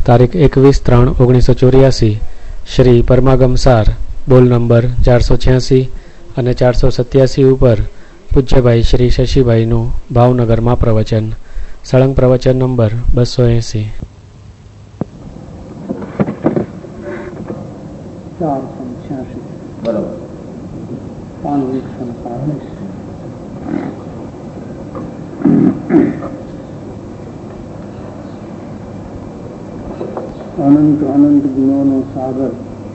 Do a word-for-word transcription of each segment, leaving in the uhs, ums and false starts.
તારીખ એકવીસ ત્રણ ઓગણીસો ચોર્યાસી શ્રી પરમાગમ સાર બોલ નંબર ચારસો છ્યાસી અને ચારસો સત્યાસી ઉપર પૂજ્યભાઈ શ્રી શશીભાઈનું ભાવનગરમાં પ્રવચન. સળંગ પ્રવચન નંબર બસો એંસી. અનંત અનંત ગુણોનો સાગર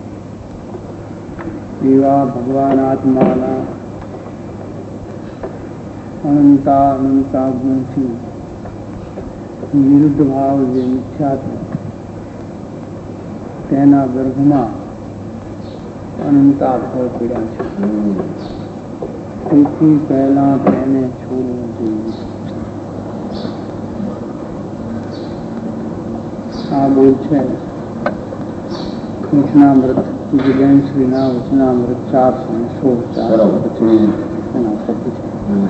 એવા ભગવાન આત્માના અનંતા અનંતા ગુણથી વિરુદ્ધ ભાવ જે મિથ્યાત્વ, તેના ગર્ભમાં અનંતા ફળ પડ્યા છે. તેથી પહેલા તેને છોડવું જોઈએ. આ બોલ છે વચનામૃત જૈન શ્રીના વચનામૃત ચારસો ને સોળ ચાર એના શબ્દ છે.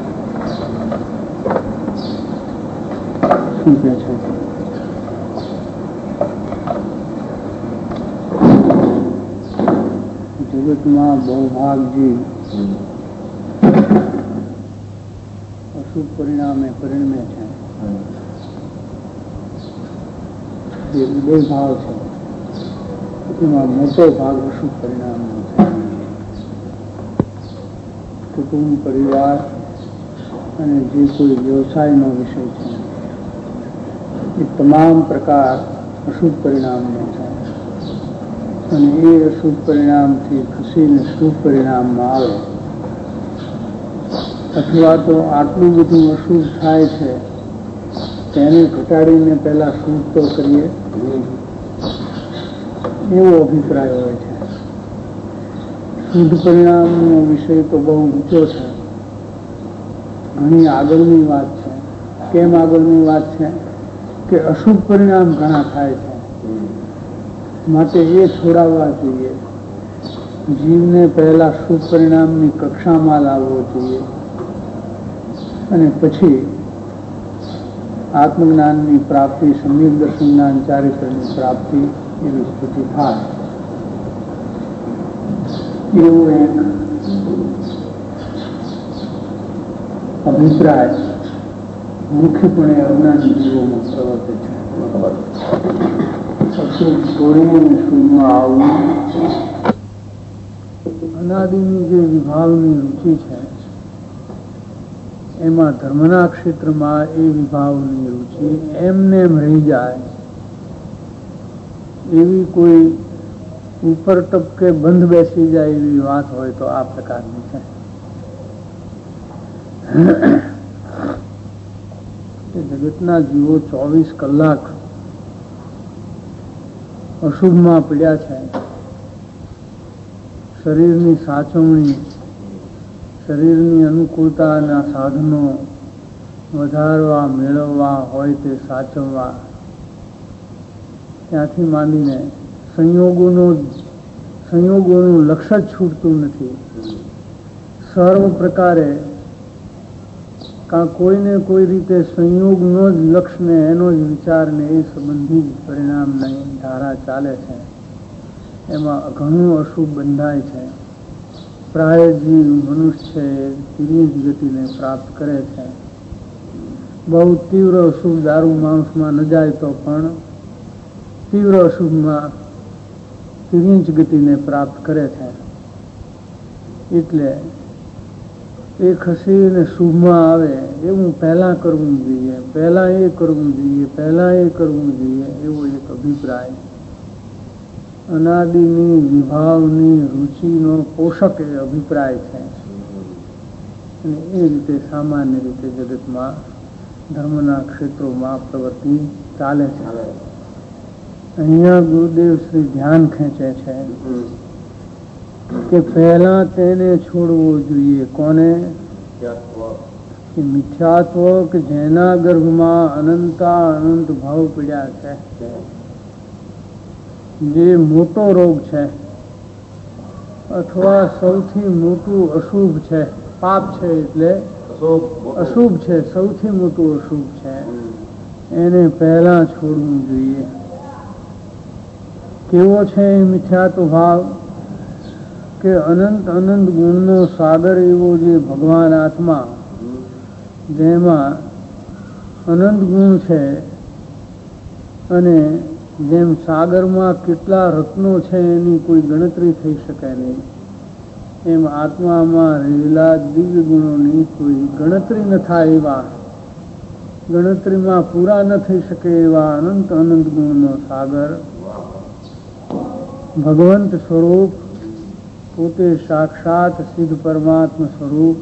શું કે છે? જગતમાં બહુભાગ જીવ અશુભ પરિણામે પરિણમે છે. જે ઉદય ભાવ છે એમાં મોટો ભાગ અશુભ પરિણામનો છે. કુટુંબ, પરિવાર અને જે કોઈ વ્યવસાયનો વિષય છે એ તમામ પ્રકાર અશુભ પરિણામનો છે. અને એ અશુભ પરિણામથી ખસીને શુભ પરિણામમાં આવે, અથવા તો આટલું બધું અશુભ થાય છે તેને ઘટાડીને પહેલા શુદ્ધ તો કરીએ એવો અભિપ્રાય હોય છે. શુદ્ધ પરિણામનો વિષય તો બહુ ઊંચો છે, ઘણી આગળની વાત છે. કેમ આગળની વાત છે? કે અશુભ પરિણામ ઘણા થાય છે, માટે એ છોડાવવા જોઈએ. જીવને પહેલા શુભ પરિણામની કક્ષામાં લાવવો જોઈએ અને પછી આત્મજ્ઞાનની પ્રાપ્તિ, સમ્યક દર્શન જ્ઞાન ચારિત્રની પ્રાપ્તિ એવી સ્થિતિ થાય. એવો એક અભિપ્રાય મુખ્યપણે અજ્ઞાની જીવોમાં પ્રવર્તે છે. અશુભ છોડીને શુભમાં આવવું, અનાદિની જે વિભાવની રુચિ છે એમાં ધર્મના ક્ષેત્રમાં એ વિભાવની રુચિ એમને એમ રહી જાય, એવી કોઈ ઉપર ટપકે બંધ બેસી જાય એવી વાત હોય તો આ પ્રકારની છે. જગતના જીવો ચોવીસ કલાક અશુભમાં પડ્યા છે. શરીરની સાચવણી, શરીરની અનુકૂળતાના સાધનો વધારવા, મેળવવા હોય તે સાચવવા, ત્યાંથી માંડીને સંયોગોનો સંયોગોનું લક્ષ્ય જ છૂટતું નથી. સર્વ પ્રકારે કાં કોઈને કોઈ રીતે સંયોગનો જ લક્ષ્યને, એનો જ વિચારને એ સંબંધી જ પરિણામની ધારા ચાલે છે. એમાં ઘણું અશુભ બંધાય છે. પ્રાય જીવ મનુષ્ય ધીરે જ ગતિને પ્રાપ્ત કરે છે. બહુ તીવ્ર અશુભ દારૂ માણસમાં ન જાય તો પણ તીવ્ર અશુભમાં ધીરે જ ગતિને પ્રાપ્ત કરે છે. એટલે એ ખસીને શુભમાં આવે એવું પહેલા કરવું જોઈએ, પહેલા એ કરવું જોઈએ, પહેલા એ કરવું જોઈએ એવો એક અભિપ્રાય અનાદિની વિભાવની રુચિનો પોષક એ અભિપ્રાય છે. અને એ રીતે સામાન્ય રીતે જગતમાં ધર્મના ક્ષેત્રોમાં પ્રવૃત્તિ ચાલે છે. અહીંયા ગુરુદેવ શ્રી ધ્યાન ખેંચે છે કે પહેલા તેને છોડવો જોઈએ. કોને? મિથ્યાત્વ, કે જેના ગર્ભમાં અનંતા અનંત ભાવ પડ્યા છે, જે મોટો રોગ છે અથવા સૌથી મોટું અશુભ છે. પાપ છે એટલે અશુભ છે, સૌથી મોટું અશુભ છે. એને પહેલા છોડવું જોઈએ. કેવો છે એ મિથ્યાત્વ ભાવ કે અનંત અનંત ગુણનો સાગર એવો જે ભગવાન આત્મા, જેમાં અનંત ગુણ છે, અને જેમ સાગરમાં કેટલા રત્નો છે એની કોઈ ગણતરી થઈ શકે નહીં, એમ આત્મામાં રહેલા દિવ્ય ગુણોની કોઈ ગણતરી ન થાય એવા, ગણતરીમાં પૂરા ન થઈ શકે એવા અનંત અનંત ગુણનો સાગર, ભગવંત સ્વરૂપ, પોતે સાક્ષાત સિદ્ધ પરમાત્મા સ્વરૂપ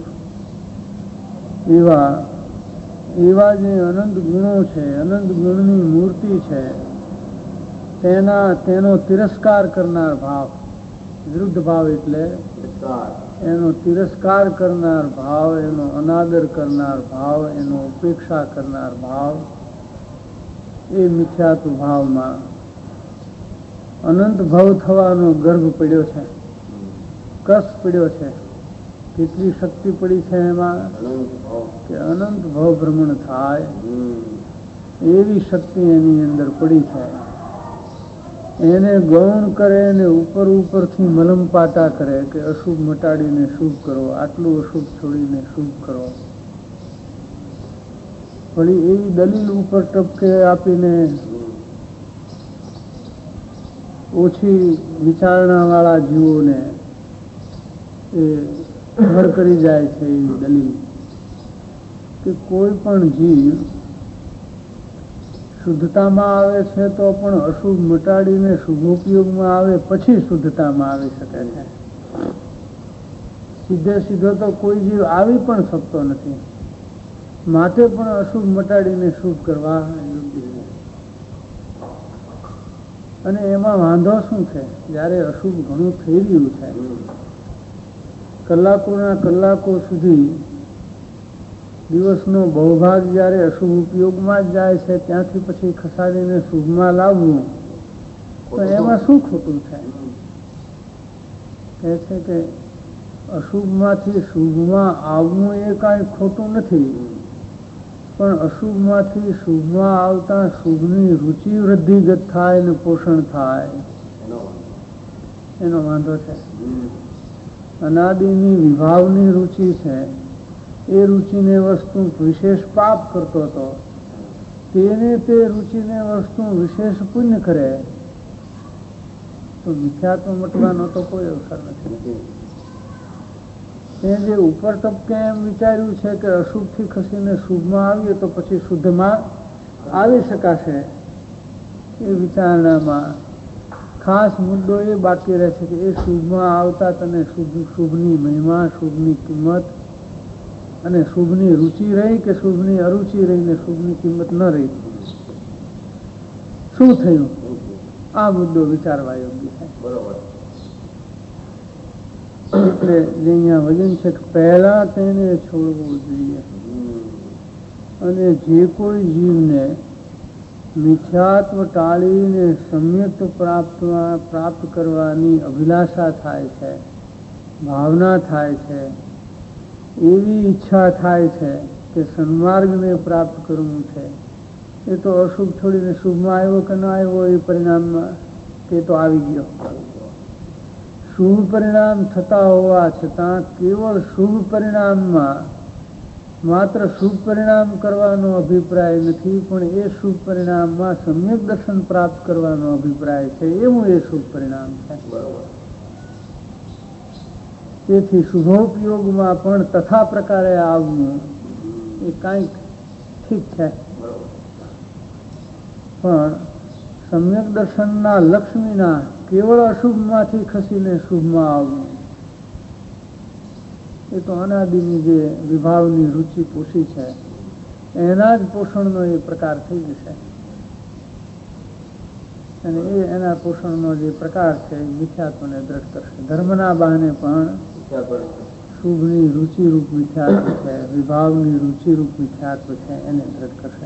એવા એવા જે અનંત ગુણો છે, અનંત ગુણની મૂર્તિ છે, તેના તેનો તિરસ્કાર કરનાર ભાવ, વિરુદ્ધ ભાવ એટલે એનો તિરસ્કાર કરનાર ભાવ, એનો અનાદર કરનાર ભાવ, એનો ઉપેક્ષા કરનાર ભાવ, એ મિથ્યાત્વ ભાવમાં અનંત ભવ થવાનો ગર્ભ પડ્યો છે, કસ પડ્યો છે. કેટલી શક્તિ પડી છે એમાં કે અનંત ભવ ભ્રમણ થાય એવી શક્તિ એની અંદર પડી છે. એને ગૌણ કરે ને ઉપર ઉપરથી મલમ પાટા કરે કે અશુભ મટાડીને શુભ કરો, આટલું અશુભ છોડીને શુભ કરો. વળી એવી દલીલ ઉપર ટપકે આપીને ઓછી વિચારણા વાળા જીવોને એ ઘર કરી જાય છે. એવી દલીલ કે કોઈ પણ જીવ શુદ્ધતામાં આવે છે તો પણ અશુભ મટાડીને શુભોપયોગમાં આવે પછી શુદ્ધતામાં આવી શકે છે. સીધે સીધો તો કોઈ જીવ આવી પણ શકતો નથી, માટે પણ અશુભ મટાડીને શુભ કરવા યોગ્ય છે. અને એમાં વાંધો શું છે? જ્યારે અશુભ ઘણું થઈ રહ્યું છે, કલાકોના કલાકો સુધી દિવસનો બહુભાગ જ્યારે અશુભ ઉપયોગમાં જ જાય છે, ત્યાંથી પછી ખસાડીને શુભમાં લાવવું તો એમાં શું ખોટું છે? કહે છે કે અશુભમાંથી શુભમાં આવવું એ કાંઈ ખોટું નથી, પણ અશુભમાંથી શુભમાં આવતા શુભની રુચિ વૃદ્ધિગત થાય ને પોષણ થાય એનો વાંધો છે. અનાદિની વિભાવની રુચિ છે, એ રુચિને વસ્તુ વિશેષ પાપ કરતો હતો, તેને તે રુચિને વસ્તુ વિશેષ પુણ્ય કરે તો મિથ્યાત્વ મટવાનો તો કોઈ અવસર નથી. તે જે ઉપર તબકે એમ વિચાર્યું છે કે અશુભથી ખસીને શુભમાં આવીએ તો પછી શુદ્ધમાં આવી શકાશે, એ વિચારણામાં ખાસ મુદ્દો એ બાકી રહે છે કે એ શુભમાં આવતા તને શુભ શુભની મહિમા, શુભની કિંમત અને શુભની રુચિ રહી કે શુભની અરુચિ રહીને શુભની કિંમત ન રહી, શું થયું? આ મુદ્દો વિચારવા યોગ્ય છે. બરોબર. એટલે જે અહીંયા વચન છે કે પહેલા તેને છોડવું જોઈએ. અને જે કોઈ જીવને મિથ્યાત્વ ટાળીને સમ્યક પ્રાપ્ત પ્રાપ્ત કરવાની અભિલાષા થાય છે, ભાવના થાય છે, એવી ઈચ્છા થાય છે કે સન્માર્ગને પ્રાપ્ત કરવું છે, એ તો અશુભ છોડીને શુભમાં આવ્યો કે ન આવ્યો એ પરિણામમાં તે તો આવી ગયો. શુભ પરિણામ થતા હોવા છતાં કેવળ શુભ પરિણામમાં માત્ર શુભ પરિણામ કરવાનો અભિપ્રાય નથી, પણ એ શુભ પરિણામમાં સમ્યક દર્શન પ્રાપ્ત કરવાનો અભિપ્રાય છે, એવું એ શુભ પરિણામ છે. તેથી શુભોપયોગમાં પણ તથા પ્રકારે આવવું એ કાંઈક ઠીક છે, પણ સમ્યક દર્શનના લક્ષ્મીના કેવળ અશુભમાંથી ખસીને શુભમાં આવવું એ તો અનાદિની જે વિભાવની રુચિ પોષી છે એના જ પોષણનો એ પ્રકાર થઈ જશે. અને એ એના પોષણનો જે પ્રકાર છે એ મિથ્યાત્વને દ્રઢ કરશે. ધર્મના બહાને પણ શુભની રુચિરૂપ મિથ્યાત્વ છે, વિભાવની રુચિરૂપ મિથ્યાત્વ છે, એને દ્રઢ કરશે.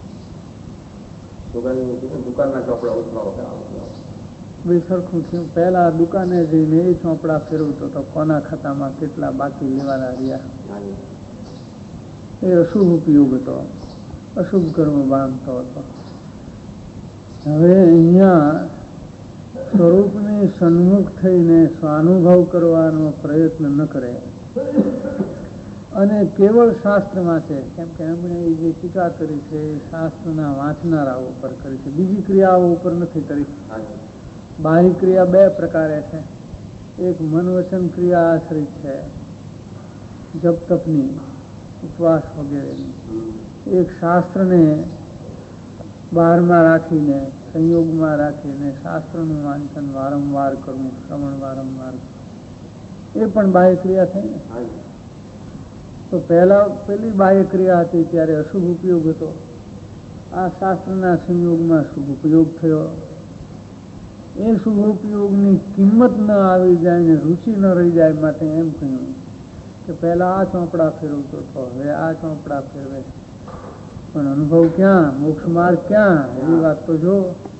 દુકાનના ચોપડા ઉતરાવો બે સરખું થયું. પહેલા દુકાને જઈને એ ચોપડા ફેરવતો તો કોના ખાતામાં કેટલા બાકી લેવાના રહ્યા, એ અશુભ ઉપયોગ હતો, અશુભ કર્મ બાંધતો હતો. હવે અહીંયા સ્વરૂપની સન્મુખ થઈને સ્વાનુભવ કરવાનો પ્રયત્ન ન કરે અને કેવળ શાસ્ત્રમાં છે, કેમ કે એમણે એ જે ટીકા કરી છે એ શાસ્ત્રના વાંચનારાઓ ઉપર કરી છે, બીજી ક્રિયાઓ ઉપર નથી કરી. બાહ્ય ક્રિયા બે પ્રકારે છે. એક મન વચન ક્રિયા આશ્રિત છે, જપ તપની, ઉપવાસ વગેરેની. એક શાસ્ત્રને બહારમાં રાખીને, સંયોગમાં રાખીને શાસ્ત્રનું વાંચન વારંવાર કરવું, શ્રવણ વારંવાર, એ પણ બાહ્ય ક્રિયા થઈ ને. તો પહેલા પેલી બાહ્ય ક્રિયા હતી ત્યારે અશુભ ઉપયોગ હતો. આ શાસ્ત્રના સંયોગમાં શુભ ઉપયોગ થયો. એ શુભ ઉપયોગની કિંમત ન આવી જાય ને રુચિ ન રહી જાય માટે એમ કહ્યું કે પહેલા આ ચોપડા ફેરવતો હતો, હવે આ ચોપડા ફેરવે. પણ અનુભવ ક્યાં, મોક્ષ માર્ગ ક્યાં, એવી વાત તો જો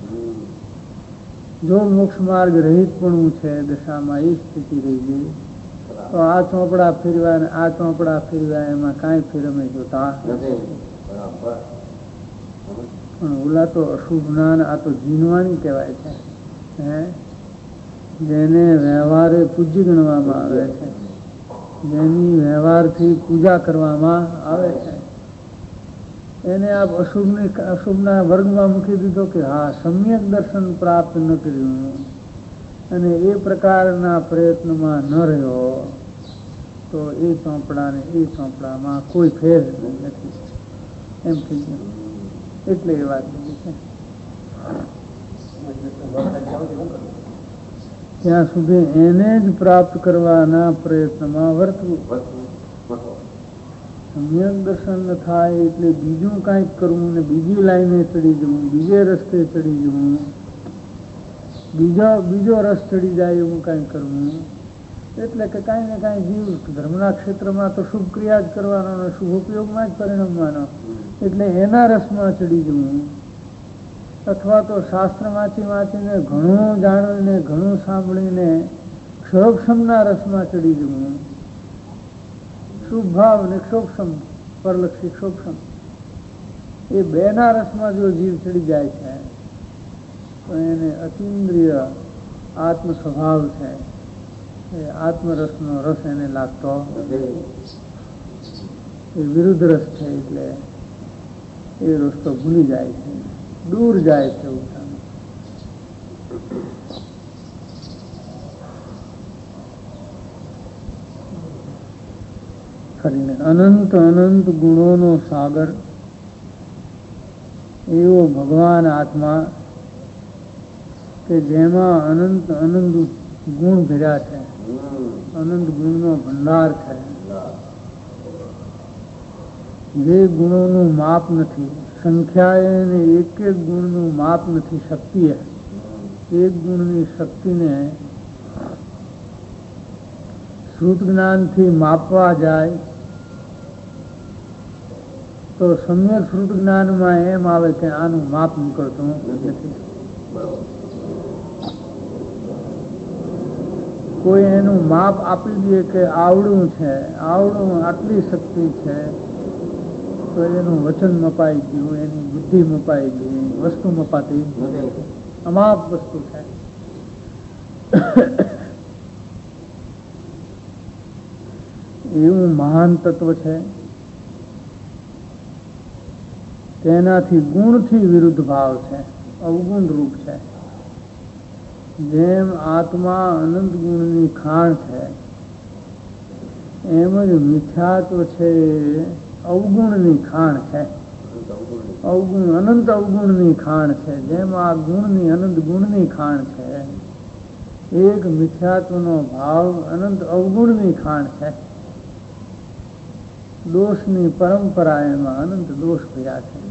જો મોક્ષ માર્ગ રહિત પણ છે દશામાં એ સ્થિતિ રહી ગઈ તો આ ચોપડા ફેરવા ને આ ચોપડા ફેરવા એમાં કાંઈ ફેર અમે જોતા. પણ ઓલા તો અશુભ જ્ઞાન, આ તો જીનવાણી કહેવાય છે, હે જેને વ્યવહારે પૂજ્ય ગણવામાં આવે છે, જેની વ્યવહારથી પૂજા કરવામાં આવે છે, એને આપ અશુભની અશુભના વર્ગમાં મૂકી દીધો કે હા સમ્યક દર્શન પ્રાપ્ત ન કર્યું અને એ પ્રકારના પ્રયત્નમાં ન રહ્યો તો એ ચોપડાને એ ચોપડામાં કોઈ ફેર નથી એમ થઈ ગયું. એટલે એ વાત છે ત્યાં સુધી એને જ પ્રાપ્ત કરવાના પ્રયત્નમાં વર્તવું. સમ્યક દર્શન ન થાય એટલે બીજું કાંઈક કરવું ને બીજી લાઈને ચડી જવું, બીજે રસ્તે ચડી જવું, બીજો બીજો રસ ચડી જાય એવું કાંઈ કરવું. એટલે કે કાંઈ ને કાંઈ જીવ ધર્મના ક્ષેત્રમાં તો શુભ ક્રિયા જ કરવાનો અને શુભ ઉપયોગમાં જ પરિણમવાનો, એટલે એના રસમાં ચડી જવું. અથવા તો શાસ્ત્ર વાંચી વાંચીને ઘણું જાણીને ઘણું સાંભળીને ક્ષોક્ષમના રસમાં ચડી જવું. શુભ ભાવ અને ક્ષોક્ષમ, પરલક્ષી ક્ષોક્ષમ, એ બેના રસમાં જો જીવ ચડી જાય છે તો એને અતિન્દ્રિય આત્મ સ્વભાવ છે એ આત્મરસનો રસ એને લાગતો એ વિરુદ્ધ રસ છે. એટલે એ રસ્તો ભૂલી જાય છે, દૂર જાય છે. કરીને અનંત અનંત ગુણોનો સાગર એવો ભગવાન આત્મા કે જેમાં અનંત અનંત ગુણ ભર્યા છે, અનંત ગુણનો ભંડાર છે, જે ગુણોનું માપ નથી, સંખ્યાએ ને એક એક ગુણનું માપ નથી. શક્તિ એક ગુણની શક્તિને શ્રુત જ્ઞાનથી માપવા જાય તો સમ્યક શ્રુત જ્ઞાનમાં એમ આવે કે આનું માપ નીકળતું નથી. કોઈ એનું માપ આપી દે કે આવડું છે, આવડું આટલી શક્તિ છે, તો એનું વચન મપાઈ ગયું, એની બુદ્ધિ મપાઈ ગઈ, વસ્તુ મપાતી અમાપ વસ્તુ છે. એવું મહાન તત્વ છે તેનાથી ગુણથી વિરુદ્ધ ભાવ છે, અવગુણ રૂપ છે. જેમ આત્મા અનંત ગુણની ખાણ છે એમ જ મિથ્યાત્વ છે અવગુણની ખાણ છે. અવગુણ અનંત અવગુણની ખાણ છે. જેમ આ ગુણની અનંત ગુણની ખાણ છે, એક મિથ્યાત્વનો ભાવ અનંત અવગુણની ખાણ છે. દોષની પરંપરા એમાં અનંત દોષ ભર્યા છે.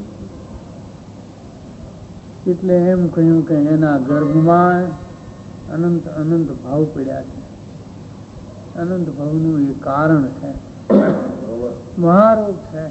એટલે એમ કહ્યું કે એના ગર્ભમાં અનંત અનંત ભાવ પડ્યા છે. અનંત ભાવનું એ કારણ છે, મહારોગ છે.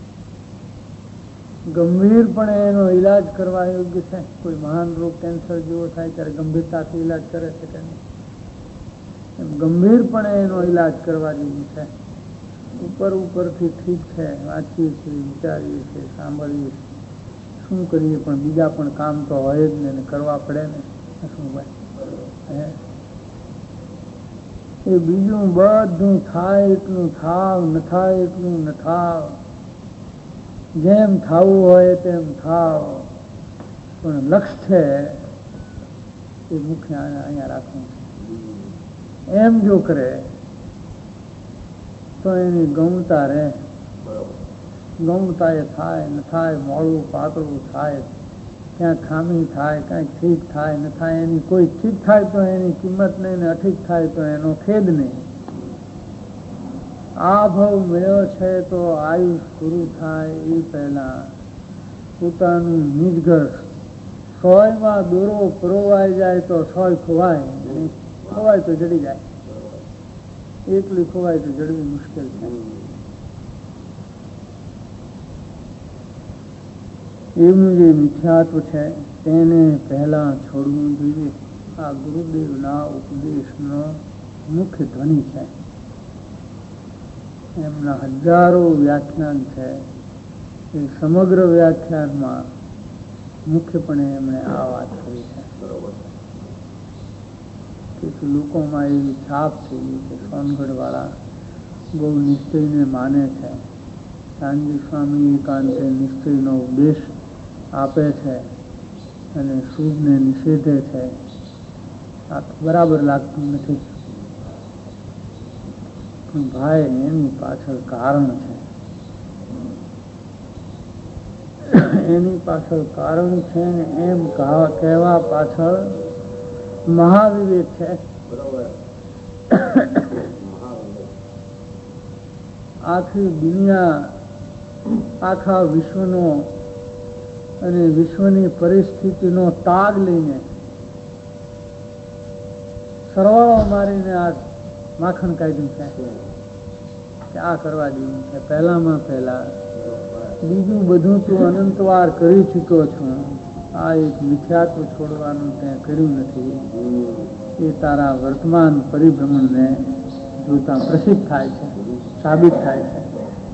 ગંભીરપણે એનો ઈલાજ કરવા યોગ્ય છે. કોઈ મહાન રોગ કેન્સર જેવો થાય ત્યારે ગંભીરતાથી ઈલાજ કરે છે કે નહીં, એમ ગંભીરપણે એનો ઈલાજ કરવા જેવું છે. ઉપર ઉપરથી ઠીક છે, વાંચીએ છીએ, વિચારીએ છીએ, સાંભળીએ છીએ, શું કરીએ, પણ બીજા પણ કામ તો હોય જ ને, કરવા પડે ને. શું ભાઈ એ બીજું બધું થાય એટલું થાવ, ન થાય એટલું ન થાવ, જેમ થવું હોય તેમ થાવ, પણ લક્ષ્ય છે એ મુખ્ય અહીંયા રાખવું છે. એમ જો કરે તો એની ગૌણતા રહે. ગૌણતા એ થાય ન થાય, મોડું પાતળું થાય, ક્યાંક ખામી થાય, ક્યાંક ઠીક થાય ન થાય, એની કોઈ ઠીક થાય તો એની કિંમત નહીં ને અઠીક થાય તો એનો ખેદ નહીં. આ ભાવ મળ્યો છે તો આયુષ પૂરું થાય એ પહેલા પોતાનું નિજ ઘર સોયમાં દોરો પરોવાઈ જાય તો સોય ખોવાય, ખોવાય તો જડી જાય. એકલી ખોવાય તો જડવી મુશ્કેલ છે. એનું જે મિથ્યાત્વ છે તેને પહેલા છોડવું જોઈએ. આ ગુરુદેવના ઉપદેશનો મુખ્ય ધ્વનિ છે. એમના હજારો વ્યાખ્યાન છે. એ સમગ્ર વ્યાખ્યાનમાં મુખ્યપણે એમણે આ વાત કરી છે. કે લોકોમાં એવી છાપ થઈ કે સોનગઢ વાળા બહુ નિશ્ચયને માને છે. શાંતિ સ્વામી એકાંતે નિશ્ચયનો ઉપદેશ આપે છે અને શુભને નિષેધે છે. આ બરાબર લાગતું નથી. પણ ભાઈ એની પાછળ કારણ છે. એની પાછળ કારણ છે ને એમ કહેવા પાછળ મહાવિવેક છે. આખી દુનિયા, આખા વિશ્વનો અને વિશ્વની પરિસ્થિતિનો તાગ લઈને સરવાળો મારીને આ માખણ કાઢ્યું છે કે આ કરવા જેવું છે. પહેલામાં પહેલા બીજું બધું તું અનંતવાર કરી ચૂક્યો છું. આ એક મિથ્યાત્વ છોડવાનું તે કર્યું નથી. એ તારા વર્તમાન પરિભ્રમણને જોતા પ્રસિદ્ધ થાય છે, સાબિત થાય છે.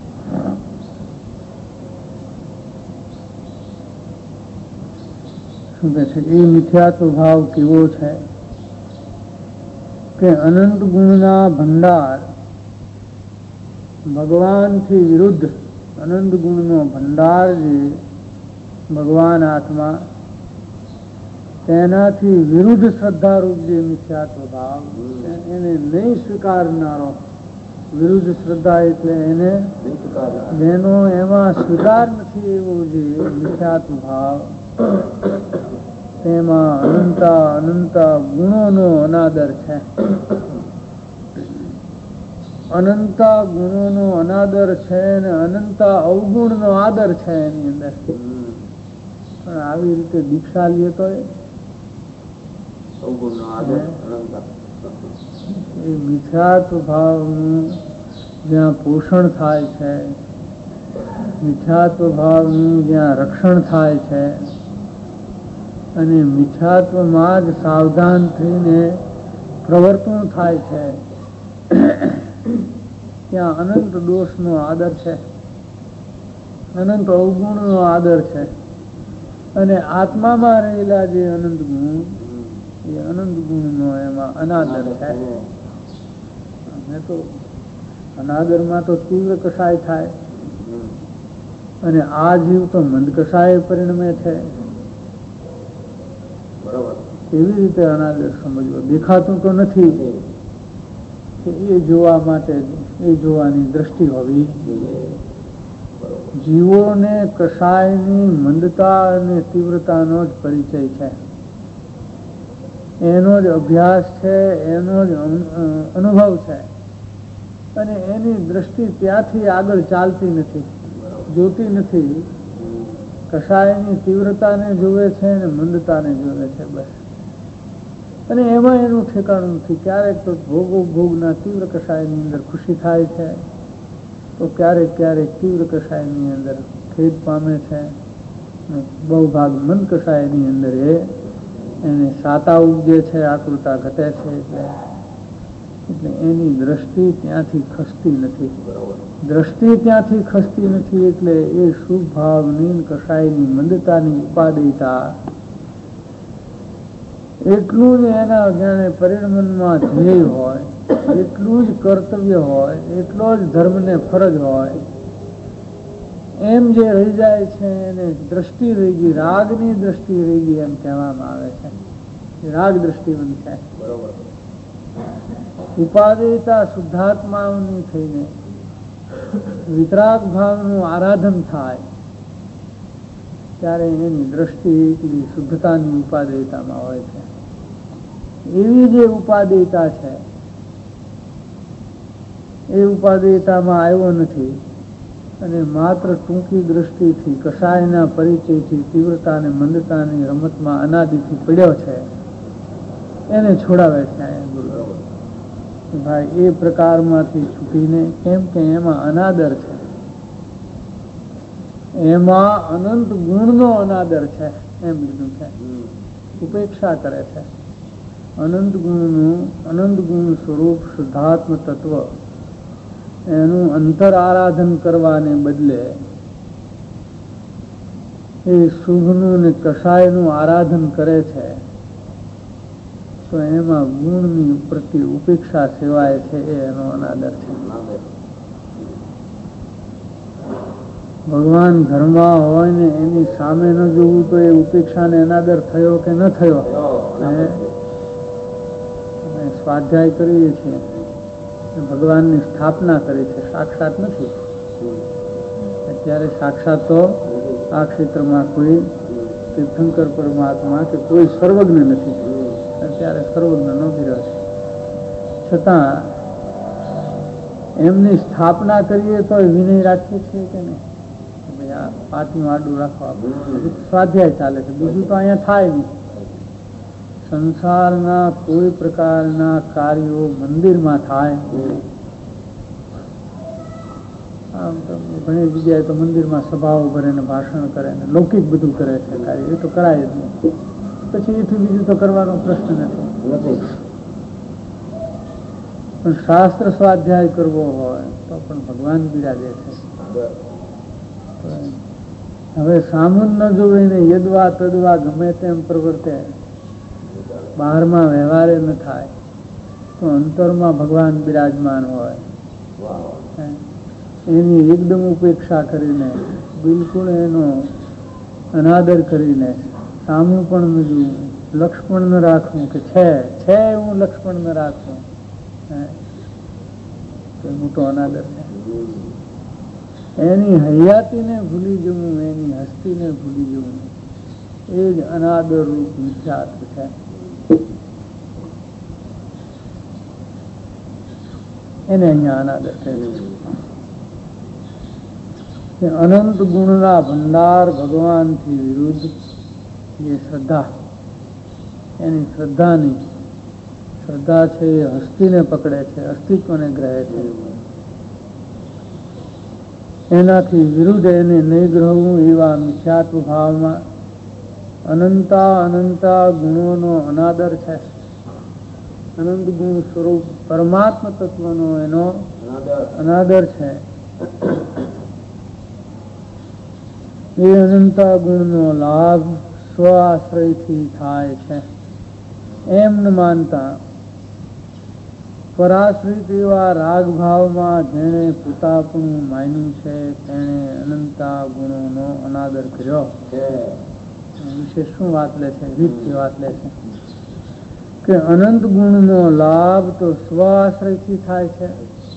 શું કહે છે? એ મિથ્યાત્વ ભાવ કેવો છે કે અનંત ગુણના ભંડાર ભગવાનથી વિરુદ્ધ, અનંત ગુણનો ભંડાર જે ભગવાન આત્મા, તેનાથી વિરુદ્ધ શ્રદ્ધારૂપ જે મિથ્યાત્વ ભાવ એને નહીં સ્વીકારનારો, વિરુદ્ધ શ્રદ્ધા એટલે એને જેનો એમાં સ્વીકાર નથી એવો જે મિથ્યાત્વ ભાવ, તેમાં અનંતા અનંતા ગુણોનો અનાદર છે. અનંતા ગુણોનો અનાદર છે અને અનંતા અવગુણનો આદર છે એની અંદર. પણ આવી રીતે દીક્ષા લે તો એ મિથ્યાત્વ ભાવનું જ્યાં પોષણ થાય છે, મિથ્યાત્વ ભાવનું જ્યાં રક્ષણ થાય છે અને મિથ્યાત્વમાં જ સાવધાન થઈને પ્રવર્તન થાય છે, ત્યાં અનંત દોષનો આદર છે, અનંત અવગુણનો આદર છે. અને આત્મામાં રહેલા જે અનંત ગુણ, એ અનંત ગુણનો એમાં અનાદર છે. અને તો અનાદરમાં તો તીવ્ર કસાય થાય અને આ જીવ તો મંદ કસાય પરિણમે છે. એવી રીતે અનાદર સમજવો. દેખાતું તો નથી કે એ જોવા માટે એ જોવાની દ્રષ્ટિ હોવી. જીવોને કસાયની મંદતા અને તીવ્રતાનો જ પરિચય છે, એનો જ અભ્યાસ છે, એનો જ અનુભવ છે. અને એની દ્રષ્ટિ ત્યાંથી આગળ ચાલતી નથી, જોતી નથી. કસાયની તીવ્રતાને જોવે છે અને મંદતાને જોવે છે, બસ. અને એમાં એનું ઠેકાણું નથી. ક્યારેક તો ભોગો ભોગના તીવ્ર કસાયની અંદર ખુશી થાય છે, તો ક્યારેક ક્યારેક તીવ્ર કસાયની અંદર ખેદ પામે છે. બહુ ભાગ મંદ કસાયની અંદર એ એને સાતા ઉપજે છે, આકૃતા ઘટે છે. એટલે એટલે એની દ્રષ્ટિ ત્યાંથી ખસતી નથી. દ્રષ્ટિ ત્યાંથી ખસતી નથી એટલે એ શુભ ભાવની કસાયની મંદતાની ઉપાદેયતા એટલું જ એના જાણે પરિણમનમાં ધ્યેય હોય, એટલું જ કર્તવ્ય હોય, એટલો જ ધર્મને ફરજ હોય, એમ જે રહી જાય છે એને દ્રષ્ટિ રહી ગઈ, રાગની દ્રષ્ટિ રહી ગઈ એમ કહેવામાં આવે છે. રાગ દ્રષ્ટિવંત છે. ઉપાદેયતા શુદ્ધાત્માઓની થઈને વિતરાગ ભાવનું આરાધન થાય ત્યારે એની દ્રષ્ટિ એટલી શુદ્ધતાની ઉપાદેયતામાં હોય છે. એવી જે ઉપાદેયતા છે એ ઉપાદેયતામાં આવ્યો નથી અને માત્ર ટૂંકી દ્રષ્ટિથી, કષાયના પરિચયથી, તીવ્રતા અને મંદતાની રમતમાં અનાદિથી પડ્યો છે, એને છોડાવે છે ગુરુ. ભાઈ એ પ્રકારમાંથી છૂટીને, કેમ કે એમાં અનાદર છે, એમાં અનંત ગુણનો અનાદર છે એમ લીધું છે. ઉપેક્ષા કરે છે અનંત ગુણનું. અનંત ગુણ સ્વરૂપ શુદ્ધાત્મ તત્વ એનું અંતર આરાધન કરવાને બદલે એ શુભનું ને કષાયનું આરાધન કરે છે, તો એમાં ગુણની પ્રતિ ઉપેક્ષા સેવાય છે, એ એનો અનાદર છે. ભગવાન ઘરમાં હોય ને એની સામે ન જોવું તો એ ઉપેક્ષાને અનાદર થયો કે ન થયો. સ્વાધ્યાય કરીએ છીએ, ભગવાનની સ્થાપના કરી છે, સાક્ષાત નથી. અત્યારે સાક્ષાત તો આ ક્ષેત્રમાં કોઈ તીર્થંકર પરમાત્મા કે કોઈ સર્વજ્ઞ નથી. અત્યારે સર્વજ્ઞ નો વિરોધ છે, છતાં એમની સ્થાપના કરીએ તો વિનય રાખીએ છીએ કે નહીં? ભાઈ આ પાટીનું આડું રાખવા, સ્વાધ્યાય ચાલે છે, બીજું તો અહીંયા થાય નહીં. સંસારના કોઈ પ્રકારના કાર્યો મંદિરમાં થાય. આમ તો ઘણી જગ્યાએ તો મંદિરમાં સભાઓ ભરે ને ભાષણ કરે ને લૌકિક બધું કરે છે કાર્ય, એ તો કરાય જ નહીં. પછી એથી બીજું તો કરવાનો પ્રશ્ન નથી. પણ શાસ્ત્ર સ્વાધ્યાય કરવો હોય તો પણ ભગવાન બિરાજે છે. હવે સામુન ન જોઈને યદવા તદવા ગમે તેમ પ્રવર્તે, બહારમાં વ્યવહારે ન થાય, તો અંતરમાં ભગવાન બિરાજમાન હોય. એની એકદમ ઉપેક્ષા કરીને, બિલકુલ એનો અનાદર કરીને, સામું પણ ન જોવું, લક્ષ પણ ન રાખવું કે છે છે હું લક્ષ પણ ન રાખવું, તો મોટો અનાદર છે. એની હયાતીને ભૂલી જવું, એની હસ્તીને ભૂલી જવું, એ જ અનાદર રૂપ મિથ્યાત્વ છે. એને અહીંયા અનાદર કહે છે. અનંત ગુણના ભંડાર ભગવાનથી વિરુદ્ધ જે શ્રદ્ધા, એની શ્રદ્ધાની શ્રદ્ધા છે એ હસ્તીને પકડે છે, અસ્તિત્વને ગ્રહે છે. એનાથી વિરુદ્ધ એને નહીં ગ્રહવું એવા મિથ્યાત્વ ભાવમાં અનંતા અનંતા ગુણોનો અનાદર છે. અનંત ગુણ સ્વરૂપ પરમાત્મ તત્વનો એનો અનાદર છે. એ અનંતા ગુણનો લાભ સ્વ આશ્રયથી થાય છે એમ ન માનતા પરાશ્રિત એવા રાગ ભાવમાં જેણે પોતાપણું માન્યું છે તેણે અનંતા ગુણોનો અનાદર કર્યો. વિશે શું વાત લે છે? રીતથી વાત લે છે કે અનંત ગુણનો લાભ તો સ્વ આશ્રયથી થાય છે.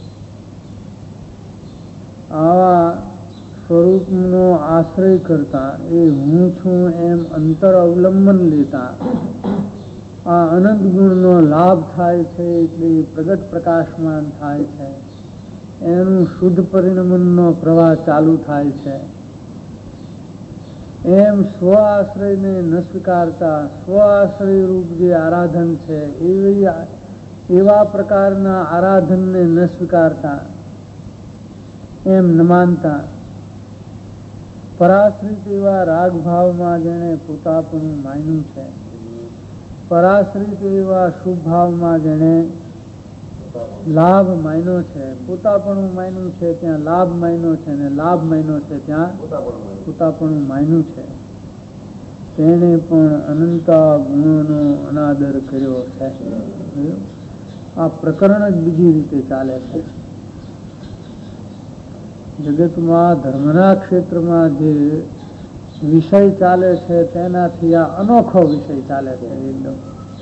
આવા સ્વરૂપનો આશ્રય કરતા, એ હું છું એમ અંતર અવલંબન લેતા આ અનંત ગુણનો લાભ થાય છે, એટલે પ્રગટ પ્રકાશમાન થાય છે, એનું શુદ્ધ પરિણમનનો પ્રવાહ ચાલુ થાય છે. એમ સ્વ આશ્રયને ન સ્વીકારતા સ્વ આશ્રય રૂપ જે આરાધન છે એવી એવા પ્રકારના આરાધનને ન સ્વીકારતા, એમ ન માનતા પરાશ્રિત એવા રાગ ભાવમાં જેણે પોતાપણું માન્યું છે, પરાશ્રિત એવા શુભ ભાવમાં જેણે લાભ માન્યો છે, પોતાપણું માન્યું છે ત્યાં લાભ માન્યો છે, ને લાભ માન્યો છે ત્યાં પોતાપણું માન્યું છે. તેણે પણ અનંતા ગુણોનો અનાદર કર્યો છે. આ પ્રકરણ જ બીજી રીતે ચાલે છે. જગતમાં ધર્મના ક્ષેત્રમાં જે વિષય ચાલે છે તેનાથી આ અનોખો વિષય ચાલે છે. એકદમ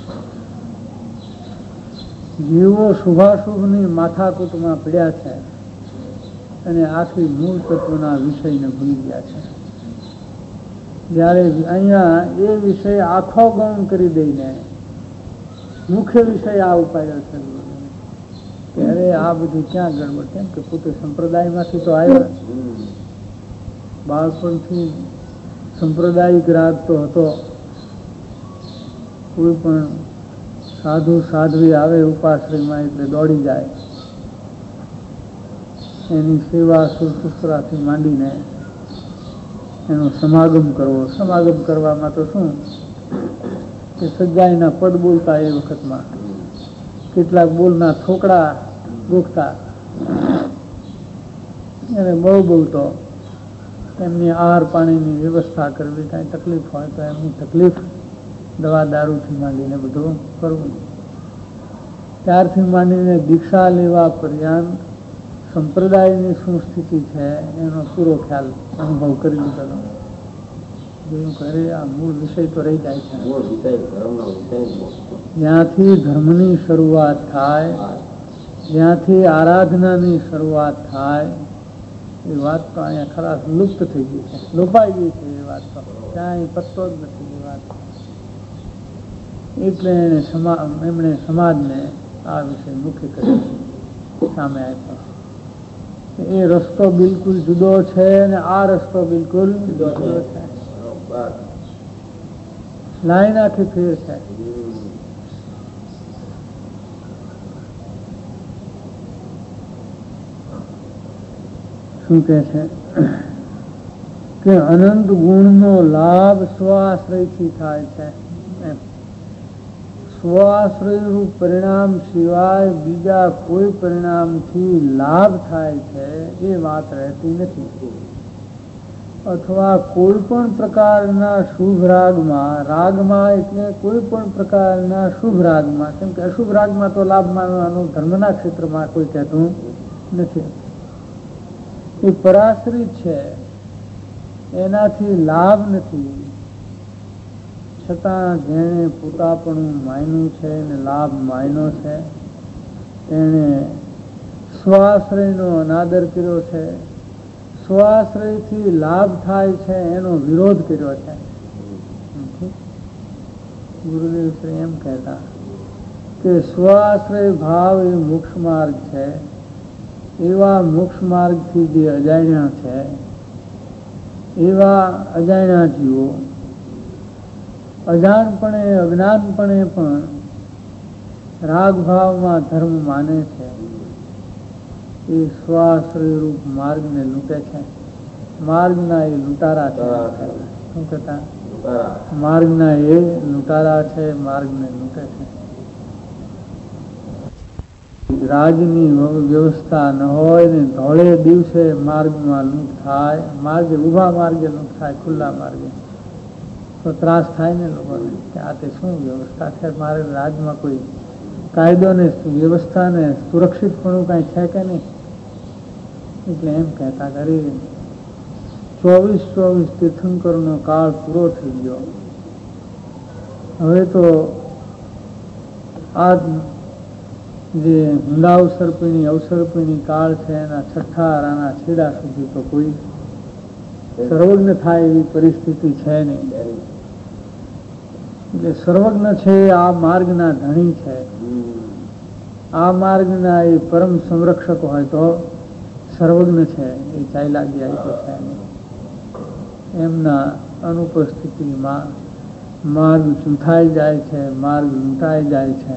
જીવો શુભાશુભની માથાકૂટમાં પડ્યા છે અને આખી મૂળ તત્વના વિષયને ભૂલી ગયા છે. જ્યારે અહીંયા એ વિષય આખો ગૌણ કરી દઈને મુખ્ય વિષય આ ઉપાડ્યો છે ત્યારે આ બધું ક્યાં ગડબડ? કેમ કે પોતે સંપ્રદાયમાંથી તો આવ્યા, બાળપણથી સંપ્રદાયિક રાગ તો હતો. કોઈ પણ સાધુ સાધ્વી આવે ઉપાશ્રયમાં એટલે દોડી જાય, એની સેવા શુશ્રૂષાથી માંડીને એનો સમાગમ કરવો. સમાગમ કરવામાં તો શું કે સગાઈના પદ બોલતા એ વખતમાં કેટલાક બોલના થોકડા ગોખતા અને બહુ બહુ તો એમની આહાર પાણીની વ્યવસ્થા કરવી, કાંઈ તકલીફ હોય તો એમની તકલીફ દવા દારૂથી માંડીને બધું કરવું. ત્યારથી માંડીને દીક્ષા લેવા પર્યંત સંપ્રદાયની શું સ્થિતિ છે એનો પૂરો ખ્યાલ અનુભવ કરી લીધો. જોયું કરે આ મૂળ વિષય તો રહી જાય છે. જ્યાંથી ધર્મની શરૂઆત થાય, જ્યાંથી આરાધનાની શરૂઆત થાય એ વાત તો અહીંયા ખરાબ લુપ્ત થઈ ગઈ છે, લોપાઈ ગઈ છે. એ વાત તો ક્યાંય પત્તો જ નથી એ વાત. એટલે એને સમા એમણે સમાજને આ વિષય મુખ્ય કર્યો, સામે આપ્યો. એ રસ્તો બિલકુલ જુદો છે અને આ રસ્તો બિલકુલ જુદો છે. લાઈન આખી ફેર છે. શું કે છે કે અનંત ગુણનો લાભ સ્વાશ્રયથી થાય છે. સ્વાશ્રય રૂપ પરિણામ સિવાય બીજા કોઈ પરિણામથી લાભ થાય છે એ વાત રહેતી નથી. અથવા કોઈ પણ પ્રકારના શુભ રાગમાં, રાગમાં એટલે કોઈ પણ પ્રકારના શુભ રાગમાં, કેમ કે અશુભ રાગમાં તો લાભ માનવાનું ધર્મના ક્ષેત્રમાં કોઈ કહેતું નથી. એ પરાશ્રિત છે, એનાથી લાભ નથી. છતાં જેણે પોતાપણું માન્યું છે ને લાભ માન્યો છે તેણે સ્વાશ્રયનો અનાદર કર્યો છે. સ્વાશ્રયથી લાભ થાય છે એનો વિરોધ કર્યો છે. ગુરુદેવ શ્રી એમ કહેતા કે સ્વાશ્રય ભાવ એ મોક્ષ માર્ગ છે. એવા મોક્ષ માર્ગથી જે અજાણ્યા છે એવા અજાણ્યા જીવો અજાણપણે અજ્ઞાનપણે પણ રાગ ભાવમાં ધર્મ માને છે. એ સ્વાશ્રય રૂપ માર્ગને લૂંટે છે. માર્ગના એ લૂંટારા છે. શું કહેતા? માર્ગના એ લૂંટારા છે, માર્ગને લૂંટે છે. રાજની વ્યવસ્થા ન હોય ને ધોળે દિવસે માર્ગમાં લૂંટ થાય, માર્ગે ઉભા માર્ગે લૂંટ થાય, ખુલ્લા માર્ગે તો ત્રાસ થાય ને લોકોને કે આ તે શું વ્યવસ્થા છે? મારે રાજમાં કોઈ કાયદો ને વ્યવસ્થા ને સુરક્ષિતપણું કાંઈ છે કે નહીં? એટલે એમ કહેતા કરી ચોવીસ ચોવીસ તીર્થંકરનો કાળ પૂરો થઈ ગયો. હવે તો આ જે હુંડા અવસરપીણી અવસરપીણી કાળ છે એના છઠ્ઠા રાના છેડા સુધી તો કોઈ સર્વજ્ઞ થાય એવી પરિસ્થિતિ છે નહીં. એટલે સર્વજ્ઞ છે આ માર્ગના ધણી છે. આ માર્ગના એ પરમ સંરક્ષક હોય તો સર્વજ્ઞ છે એ ચાલ્યા ગયા તો છે નહીં. એમના અનુપસ્થિતિમાં માર્ગ ચૂંથાઈ જાય છે, માર્ગ લૂંટાઈ જાય છે.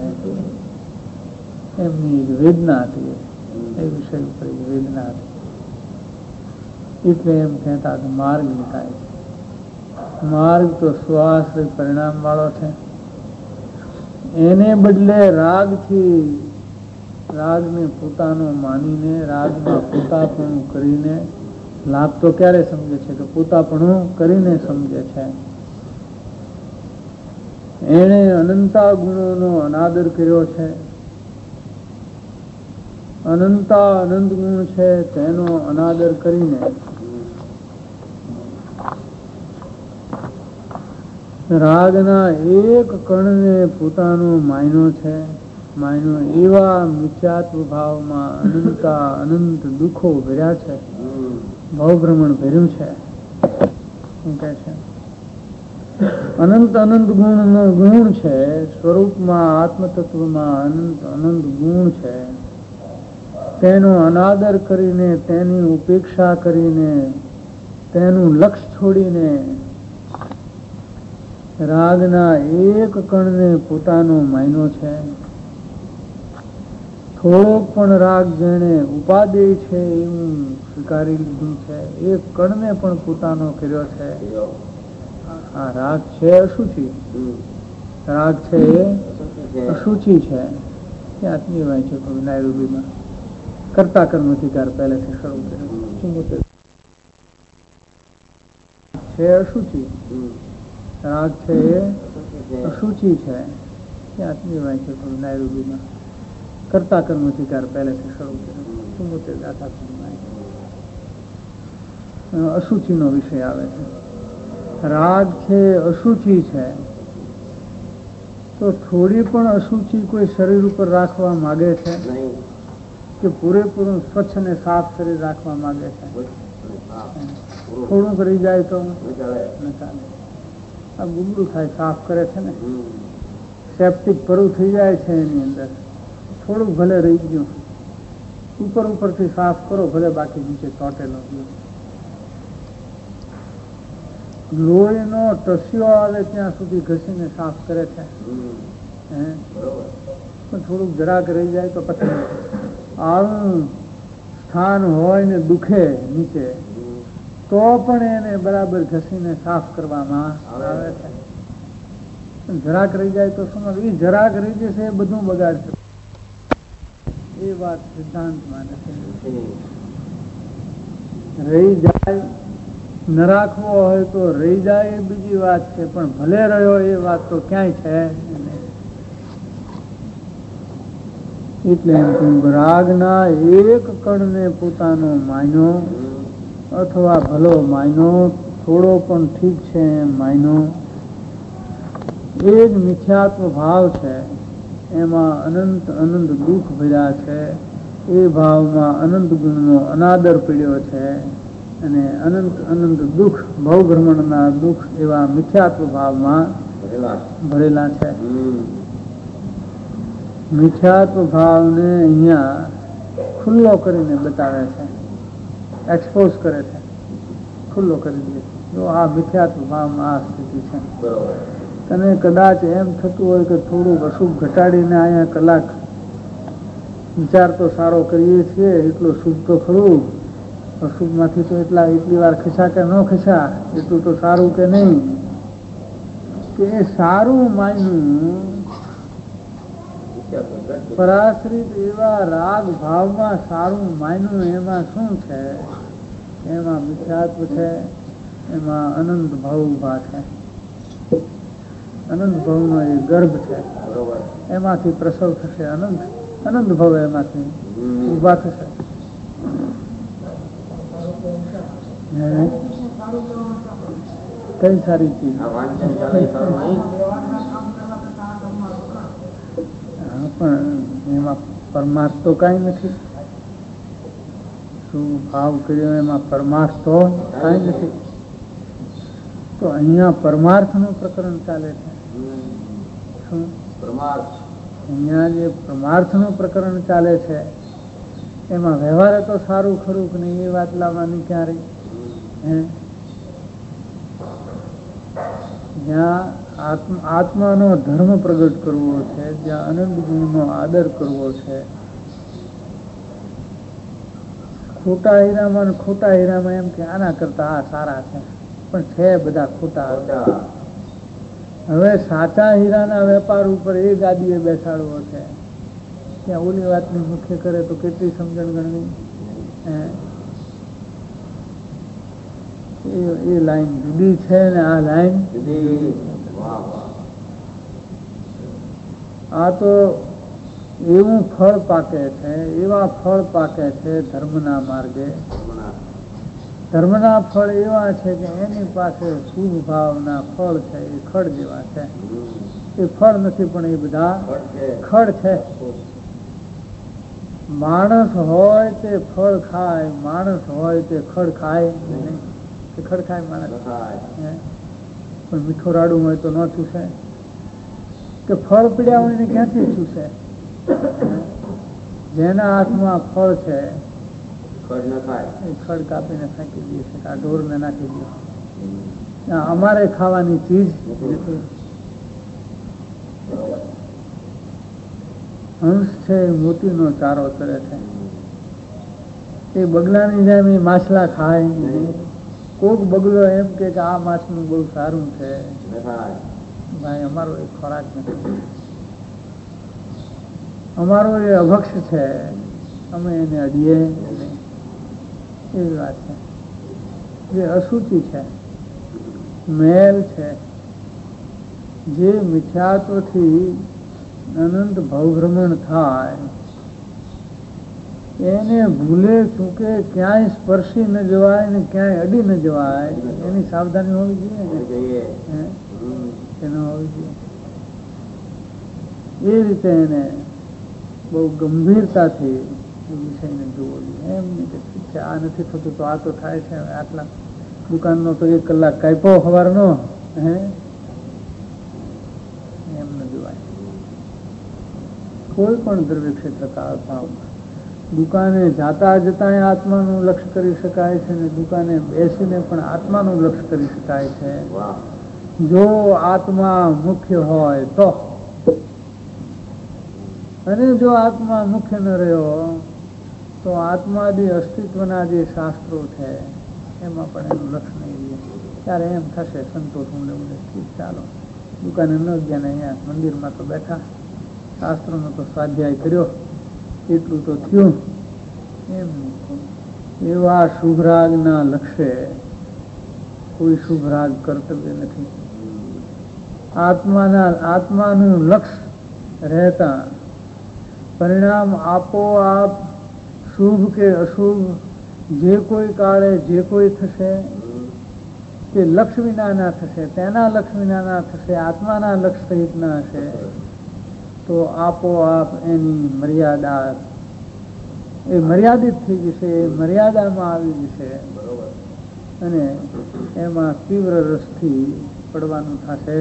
એમની એક વેદના હતી, એ વિષય ઉપર એક વેદના હતી. એટલે એમ કહેતા કે માર્ગ લૂંટાય છે. માર્ગ તો સ્વાશ્રય પરિણામ વાળો છે. એને બદલે રાગથી, રાગને પોતાનો માનીને રાગમાં પોતાપણું કરીને, લાભ તો ક્યારે સમજે છે કે પોતાપણું કરીને સમજે છે. એણે અનંતા ગુણોનો અનાદર કર્યો છે. અનંતા અનંત ગુણ છે તેનો અનાદર કરીને રાગના એક કણને પોતાનો માયનો છે. માયનો એવા મિથ્યાત્વ ભાવમાં અનંતા અનંત દુઃખો ભર્યા છે, ભાવભ્રમણ ભર્યું છે. શું કહે છે? અનંત અનંત ગુણનો ગુણ છે, સ્વરૂપમાં આત્મતત્વમાં અનંત અનંત ગુણ છે. તેનો અનાદર કરીને, તેની ઉપેક્ષા કરીને, તેનું લક્ષ્ય છોડીને રાગના એક કણને પોતાનો માયનો છે. થોડોક પણ રાગ જેણે ઉપાદેય છે એવું સ્વીકારી લીધું છે, એક કણને પણ પોતાનો કર્યો છે. આ રાગ છે અશુચિ, રાગ છે અશુચિ છે. ક્યાંથી વાંચ્યો તો નાયરોબીમાં કર્તા કર્મ અધિકાર પહેલેથી શરૂ કર્યો છે. અશુચિ રાગ છે અશુચિ છે. ક્યાંથી વાંચ્યો તો નાયરોબીમાં કર્તા કર્મ અધિકાર પહેલેથી શરૂ કર્યો. ચુમ્મોતેર ગાથા અશુચિ નો વિષય આવે છે. રાગ છે અશુચિ છે, તો થોડી પણ અશુચિ કોઈ શરીર ઉપર રાખવા માંગે છે કે પૂરેપૂરું સ્વચ્છ ને સાફ શરીર રાખવા માંગે છે? થોડુંક રહી જાય તો આ ગુમડું થાય, સાફ કરે છે ને, સેપ્ટિક પરું થઈ જાય છે એની અંદર. થોડુંક ભલે રહી ગયું, ઉપર ઉપરથી સાફ કરો, ભલે બાકી નીચે ચોટેલો ગયો. લોહીનો ટસ્યો આવે ત્યાં સુધી ઘસીને સાફ કરે છે, પણ થોડુંક જરાક રહી જાય તો પછી આવું સ્થાન હોય ને દુખે નીચે તો પણ એને બરાબર ઘસીને સાફ કરવામાં આવે છે. જરાક રહી જાય તો સમજ એ જરાક રહી જશે એ બધું બગાડશે. એ વાત સિદ્ધાંતમાં નથી. રહી જાય ન રાખવો હોય તો રહી જાય એ બીજી વાત છે, પણ ભલે રહ્યો એ વાત તો ક્યાંય છે. એટલે એમ કહ્યું રાગના એક કણને પોતાનો માયનો અથવા ભલો માયનો, થોડો પણ ઠીક છે માયનો, એ જ મિથ્યાત્વ ભાવ છે. એમાં અનંત અનંત દુઃખ ભર્યા છે. એ ભાવમાં અનંત ગુણનો અનાદર પીડ્યો છે અને અનંત અનંત દુઃખ ભવભ્રમણના દુઃખ એવા મિથ્યાત્વ ભાવમાં ભરેલા છે. મિથ્યાત્વ ભાવને અહીંયા ખુલ્લો કરીને બતાવે છે, એક્સપોઝ કરે છે, ખુલ્લો કરી દે. જો આ મિથ્યાત્વ ભાવમાં આ સ્થિતિ છે. તને કદાચ એમ થતું હોય કે થોડુંક અશુભ ઘટાડીને અહીંયા કલાક વિચાર તો સારો કરીએ છીએ, એટલું શુભ તો ખરું, અશુભમાંથી તો એટલા એટલી વાર ખસા કે ન ખસા, એટલું તો સારું કે નહીં, કે એ સારું માન્યું પરાશ્રિત એવા રાગ ભાવમાં સારું માન્યું એમાં શું છે? એમાં મિથ્યાત્વ છે, એમાં અનંત ભાવ ઉભા છે. અનંત ભાવનો એ ગર્ભ છે, એમાંથી પ્રસવ થશે. અનંત અનંત ભાવ એમાંથી ઉભા થશે. કઈ સારી ચીજ? પણ એમાં પરમાર્થ તો કઈ નથી. શું ભાવ કર્યો એમાં પરમાર્થ તો કઈ નથી. તો અહીંયા પરમાર્થ નું પ્રકરણ ચાલે છે. શું અહીંયા જે પરમાર્થ નું પ્રકરણ ચાલે છે એમાં વ્યવહારે તો સારું ખરું કે નહીં એ વાત લાવવાની ક્યારે? જ્યાં આત્મ આત્માનો ધર્મ પ્રગટ કરવો છે, જ્યાં અનંત ગુણનો આદર કરવો છે, ખોટા હીરામાં ખોટા હીરામાં એમ કે આના કરતા આ સારા છે, પણ છે બધા ખોટા. હવે સાચા હીરાના વેપાર ઉપર એ ગાદીએ બેસાડવો છે, ત્યાં ઓલી વાતની મુખ્ય કરે તો કેટલી સમજણ ગણવી. એ લાઈન જુદી છે ને આ લાઈન આ તો એવું ફળ પાકે છે, એવા ફળ પાકે છે ધર્મના માર્ગે. ધર્મના ફળ એવા છે કે એની પાસે શુભ ભાવના ફળ છે એ ખડ જેવા છે. એ ફળ નથી પણ એ બધા ખડ છે. માણસ હોય તે ફળ ખાય, માણસ હોય તે ખડ ખાય નહીં. ખડ ખાય માણસ પણ મીઠું રાડું હોય તો ન ચૂસે કે ફળ પીડ્યા હોય ને ક્યાંથી ચૂસે? જેના હાથમાં ફળ છે ખડ ન ખાય એ ખડ કાપીને ફેંકી દે છે, આ ઢોરને નાખી દે. અમારે ખાવાની ચીજ નથી. હંસ છે એ મોતીનો ચારો કરે છે. એ બગલાની જેમ એ માછલા ખાય નહીં. કોક બગલો એમ કે આ માછલું બહુ સારું છે, ભાઈ અમારો એ ખોરાક નથી, અમારો એ અભક્ષ છે, અમે એને અડીએ નહીં. એવી વાત છે. જે અશુચિ છે, મેલ છે, જે મિથ્યાત્વથી અનંત ભવભ્રમણ થાય એને ભૂલે ચૂકે ક્યાંય સ્પર્શી ન જવાય ને ક્યાંય અડી ન જવાય એની સાવધાની હોવી જોઈએ ને. એને હોવી જોઈએ. એ રીતે એને બહુ ગંભીરતાથી વિષયને જોવો જોઈએ. એમ નહીં કે ઠીક છે આ નથી થતું તો આ તો થાય છે, આટલા દુકાનનો તો એક કલાક કાપ્યો સવારનો, હે એમ ન જોવાય. કોઈ પણ દ્રવ્ય ક્ષેત્ર કાળમાં દુકાને જાતા જતા આત્માનું લક્ષ્ય કરી શકાય છે ને દુકાને બેસીને પણ આત્માનું લક્ષ્ય કરી શકાય છે. જો આત્મા મુખ્ય હોય તો. અને જો આત્મા મુખ્ય ન રહ્યો તો આત્માદી અસ્તિત્વના જે શાસ્ત્રો છે એમાં પણ એનું લક્ષ્ય નહીં રહે. ત્યારે એમ થશે સંતોષ ઊંડે ઊંડે ઠીક ચાલો દુકાને ન ગયા ને અહીંયા મંદિરમાં તો બેઠા, શાસ્ત્રોનો તો સ્વાધ્યાય કર્યો, એટલું તો થયું. એમ એવા શુભરાગના લક્ષ્ય કોઈ શુભરાગ કર્તવ્ય નથી. આત્માના આત્માનું લક્ષ્ય રહેતા પરિણામ આપોઆપ શુભ કે અશુભ જે કોઈ કાળે જે કોઈ થશે તે લક્ષ્ય વિનાના થશે, તેના લક્ષ્ય વિનાના થશે, આત્માના લક્ષ્ય સહિત ના હશે તો આપોઆપ એની મર્યાદા એ મર્યાદિત થઈ જશે, એ મર્યાદામાં આવી જશે અને એમાં તીવ્ર રસથી પડવાનું થશે.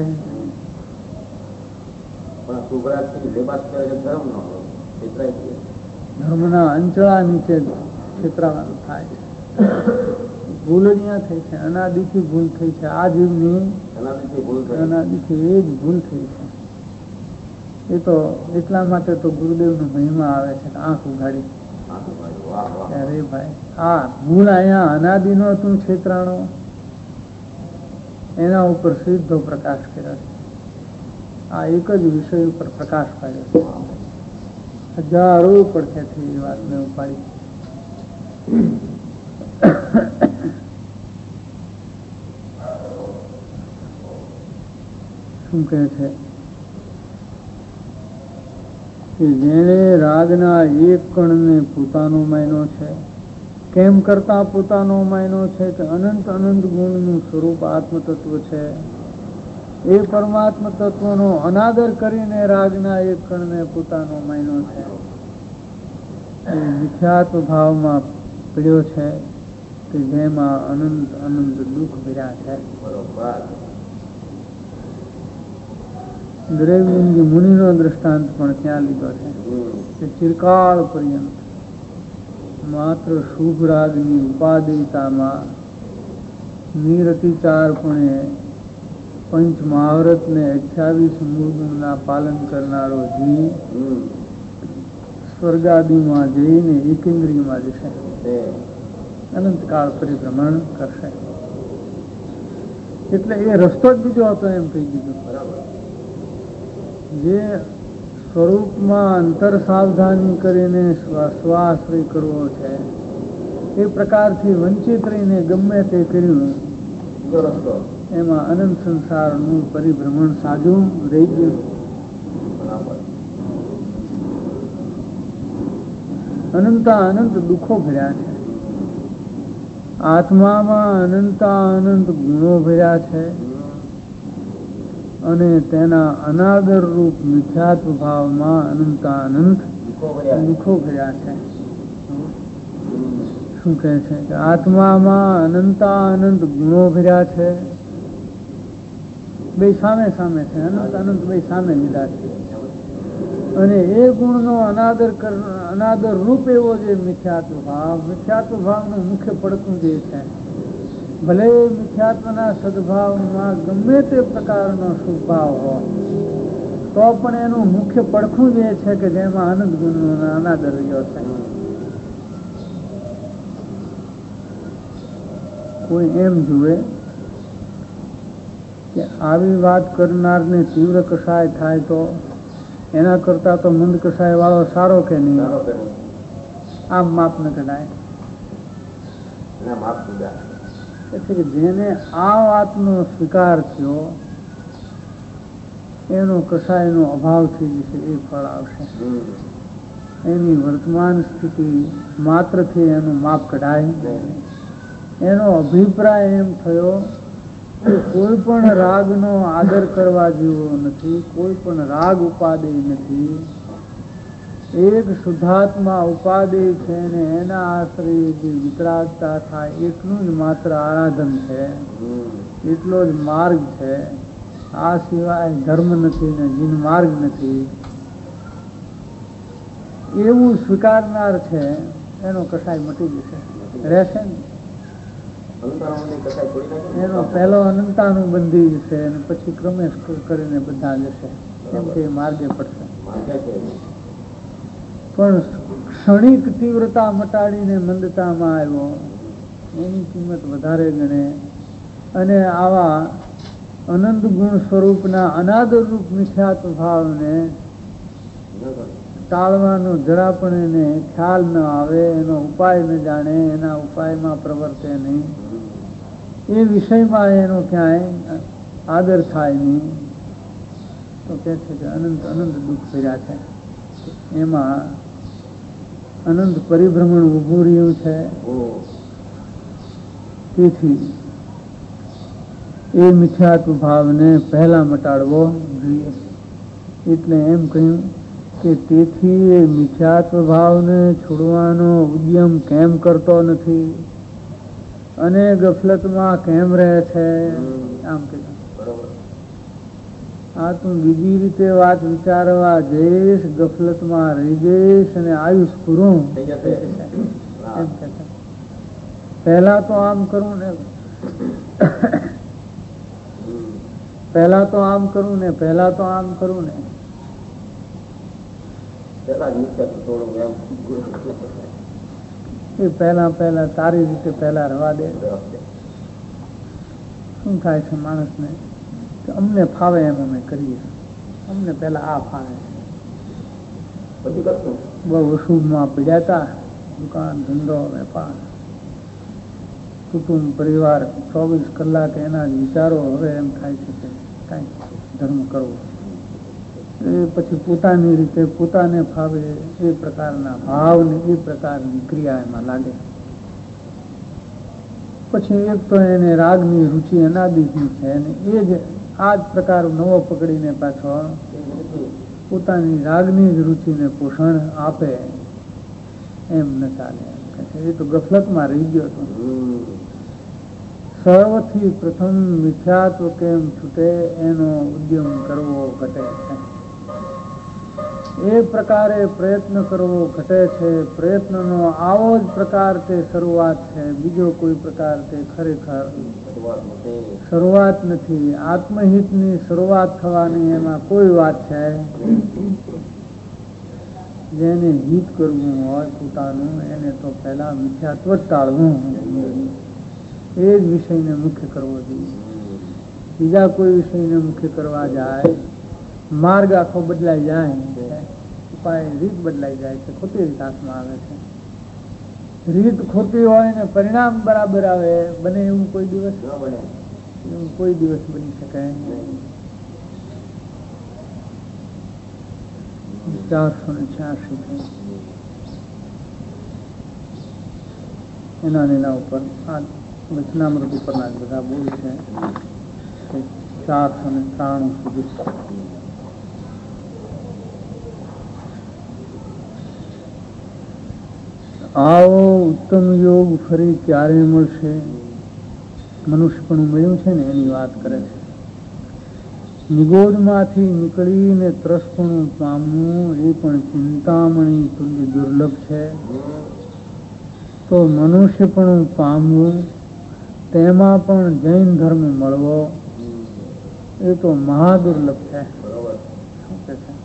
ધર્મના અંચળા નીચે છેતરાવાનું થાય છે. ભૂલ અહીંયા થઈ છે, અનાદિથી ભૂલ થઈ છે. આ જીવની અનાદિથી એ જ ભૂલ થઈ છે. એ તો એટલા માટે તો ગુરુદેવનો મહિમા આવે છે આંખ ઉઘાડી. અરે ભાઈ આ ભૂલ અહીંયા અનાદિનો તું છેતરાણો એના ઉપર સીધો પ્રકાશ કર્યો છે. આ એક જ વિષય ઉપર પ્રકાશ પાડ્યો છે. હજારો પડખેથી એ વાતને ઉપાડી. શું કહે છે કે જેણે રાગના એક કણને પોતાનો માન્યો છે, કેમ કરતા પોતાનો માન્યો છે કે અનંત અનંત ગુણનું સ્વરૂપ આત્મતત્વ છે. એ પરમાત્મ તત્વનો અનાદર કરીને રાગના એક કણને પોતાનો માન્યો છે. એ મિથ્યાત્વ ભાવમાં પડ્યો છે કે જેમાં અનંત અનંત દુઃખ ભર્યા છે. દ્રવ્યંગી મુનિનો દ્રષ્ટાંત પણ ત્યાં લીધો છે કે ચિરકાળ પર્યંત માત્ર શુભ રાગની ઉપાદેયતામાં નિરતિચારપણે પંચ મહાવ્રત ને અઠ્યાવીસ મૂળના પાલન કરનારો જીવ સ્વર્ગાદિમાં જઈને એકેન્દ્રિયમાં જશે, અનંતકાળ પરિભ્રમણ કરશે. એટલે એ રસ્તો જ બીજો હતો એમ કહી દીધું. જે સ્વરૂપમાં અંતર સાવધાની કરીને સ્વાશ્રય કરવો છે એ પ્રકારથી વંચિત રહીને ગમે તે કર્યું એમાં અનંત સંસારનું પરિભ્રમણ સાજું રહી ગયું. અનંતા અનંત દુઃખો ભર્યા છે. આત્મામાં અનંતા અનંત ગુણો ભર્યા છે અને તેના અનાદર રૂપ મિથ્યાત્વ ભાવમાં અનંતા અનંત દુઃખો ભર્યા છે. શું કહે છે કે આત્મામાં અનંતા અનંત ગુણો ભર્યા છે. બે સામે સામે છે, અનંત અનંત બે સામે લીધા છે. અને એ ગુણનો અનાદર કર અનાદર રૂપ એવો જે મિથ્યાત્વ ભાવ, મિથ્યાત્વ ભાવનું મુખ્ય પડતું જે છે, ભલે મિથ્યાત્વના સદભાવમાં ગમે તે પ્રકારનો શુભભાવ હોય તો પણ એનું મુખ્ય પડખું જે છે કે જેમાં આનંદ ગુણનો અનાદર રહ્યો છે. કોઈ એમ જુએ કે આવી વાત કરનારને તીવ્ર કસાય થાય તો એના કરતા તો મંદ કસાય વાળો સારો કે નહીં? આમ માપ ન કરાય. એટલે જેને આ વાતનો સ્વીકાર થયો એનો કસાયનો અભાવ થઈ જશે, એ ફળ આવશે. એની વર્તમાન સ્થિતિ માત્રથી એનું માપ કઢાય. એનો અભિપ્રાય એમ થયો કે કોઈ પણ રાગનો આદર કરવા જેવો નથી, કોઈ પણ રાગ ઉપાદેય નથી. એક શુદ્ધાત્મા ઉપાદેય છે ને એના આશ્રય જે વિતરાગતા થાય એટલું જ માત્ર આરાધન છે, એટલો જ માર્ગ છે. આ સિવાય ધર્મ નથી ને જીન માર્ગ નથી. એવું સ્વીકારનાર છે એનો કસાય મટી જશે, રહેશે ને. એનો પહેલો અનંતાનું બંધી જશે અને પછી ક્રમે કરીને બધા જશે, કેમ કે માર્ગે પડશે. પણ ક્ષણિક તીવ્રતા મટાડીને મંદતામાં આવ્યો એની કિંમત વધારે ગણે. અને આવા અનંત ગુણ સ્વરૂપના અનાદર રૂપ મિથ્યાત્વ ભાવને ટાળવાનો જરા પણ એને ખ્યાલ ન આવે, એનો ઉપાય ન જાણે, એના ઉપાયમાં પ્રવર્તે નહીં, એ વિષયમાં એનો ક્યાંય આદર થાય નહીં, તો કે છે કે અનંત અનંત દુઃખ ભર્યા છે. એમાં અનંત પરિભ્રમણ ઉભું રહ્યું છે. તેથી એ મિથ્યાત્વ ભાવને પહેલા મટાડવો જોઈએ. એટલે એમ કહ્યું કે તેથી એ મિથ્યાત્વ ભાવને છોડવાનો ઉદ્યમ કેમ કરતો નથી અને ગફલતમાં કેમ રહે છે? આમ કીધું. આ તું બીજી રીતે વાત વિચારવા જઈશ, ગફલતમાં રહી જઈશ અને આયુષ પૂરું એમ કે પહેલા તો આમ કરું ને પહેલા તો આમ કરું ને પહેલા તો આમ કરું ને એ પહેલા પહેલા તારી રીતે પહેલા રવા દે. શું થાય છે માણસને કે અમને ફાવે એમ અમે કરીએ, અમને પેલા આ ફાવે. બહુ અશુભમાં પડ્યા હતા, દુકાન ધંધો વેપાર કુટુંબ પરિવાર ચોવીસ કલાક એના વિચારો. હવે એમ થાય છે કે કઈ ધર્મ કરવો, એ પછી પોતાની રીતે પોતાને ફાવે એ પ્રકારના ભાવ ને એ પ્રકારની ક્રિયા એમાં લાગે. પછી એક તો એને રાગની રુચિ અનાદિની છે અને એ જ આ જ પ્રકાર નવો પકડીને પાછો પોતાની રાગની જ રુચિને પોષણ આપે, એમ ન ચાલે. એ તો ગફલતમાં રહી ગયો હતો. સર્વથી પ્રથમ મિથ્યાત્વ કેમ છૂટે એનો ઉદ્યમ કરવો ઘટે છે. એ પ્રકારે પ્રયત્ન કરવો ઘટે છે. પ્રયત્નનો આવો જ પ્રકાર તે શરૂઆત છે, બીજો કોઈ પ્રકાર તે ખરેખર શરૂઆત નથી. આત્મહિતની શરૂઆત થવાની એમાં કોઈ વાત છે. જેને હિત કરવું હોય પોતાનું એને તો પહેલા મિથ્યાત્વ જ ટાળવું, એ જ વિષયને મુખ્ય કરવો જોઈએ. બીજા કોઈ વિષયને મુખ્ય કરવા જાય માર્ગ આખો બદલાઈ જાય, ઉપાય રીત બદલાઈ જાય છે, ખોટી રીત હાથમાં આવે છે. રીત ખોટી હોય ને પરિણામ બરાબર આવે, બને એવું કોઈ દિવસ એવું કોઈ દિવસ બની શકે. ચારસો ને છ્યાસી એના ને એના ઉપર આ વચનામૃત ઉપરના જ બધા બોલ છે ચારસો ને ત્રાણું સુધી. આવો ઉત્તમ યોગ ફરી ક્યારે મળશે? મનુષ્યપણું મળ્યું છે ને એની વાત કરે છે. નિગોદમાંથી નીકળીને ત્રસપણું પામવું એ પણ ચિંતામણી તુલ્ય દુર્લભ છે. તો મનુષ્યપણું પામવું તેમાં પણ જૈન ધર્મ મળવો એ તો મહાદુર્લભ છે. શું કે છે?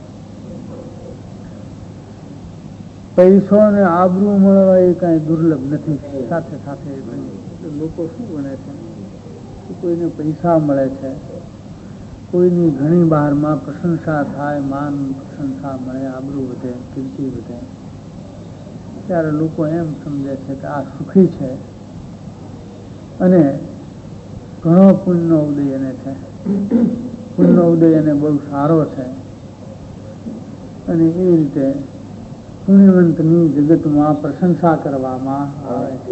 પૈસો ને આબરૂ મળવા એ કઈ દુર્લભ નથી. સાથે સાથે લોકો શું ગણે છે કે કોઈને પૈસા મળે છે, કોઈની ઘણી બહારમાં પ્રશંસા થાય, માન પ્રશંસા મળે, આબરૂ વધે, કીર્તિ વધે, ત્યારે લોકો એમ સમજે છે કે આ સુખી છે અને ઘણો પુણ્યનો ઉદય એને છે, પુણ્યનો ઉદય એને બહુ સારો છે અને એ રીતે પુણ્યવંતની જગતમાં પ્રશંસા કરવામાં આવે છે.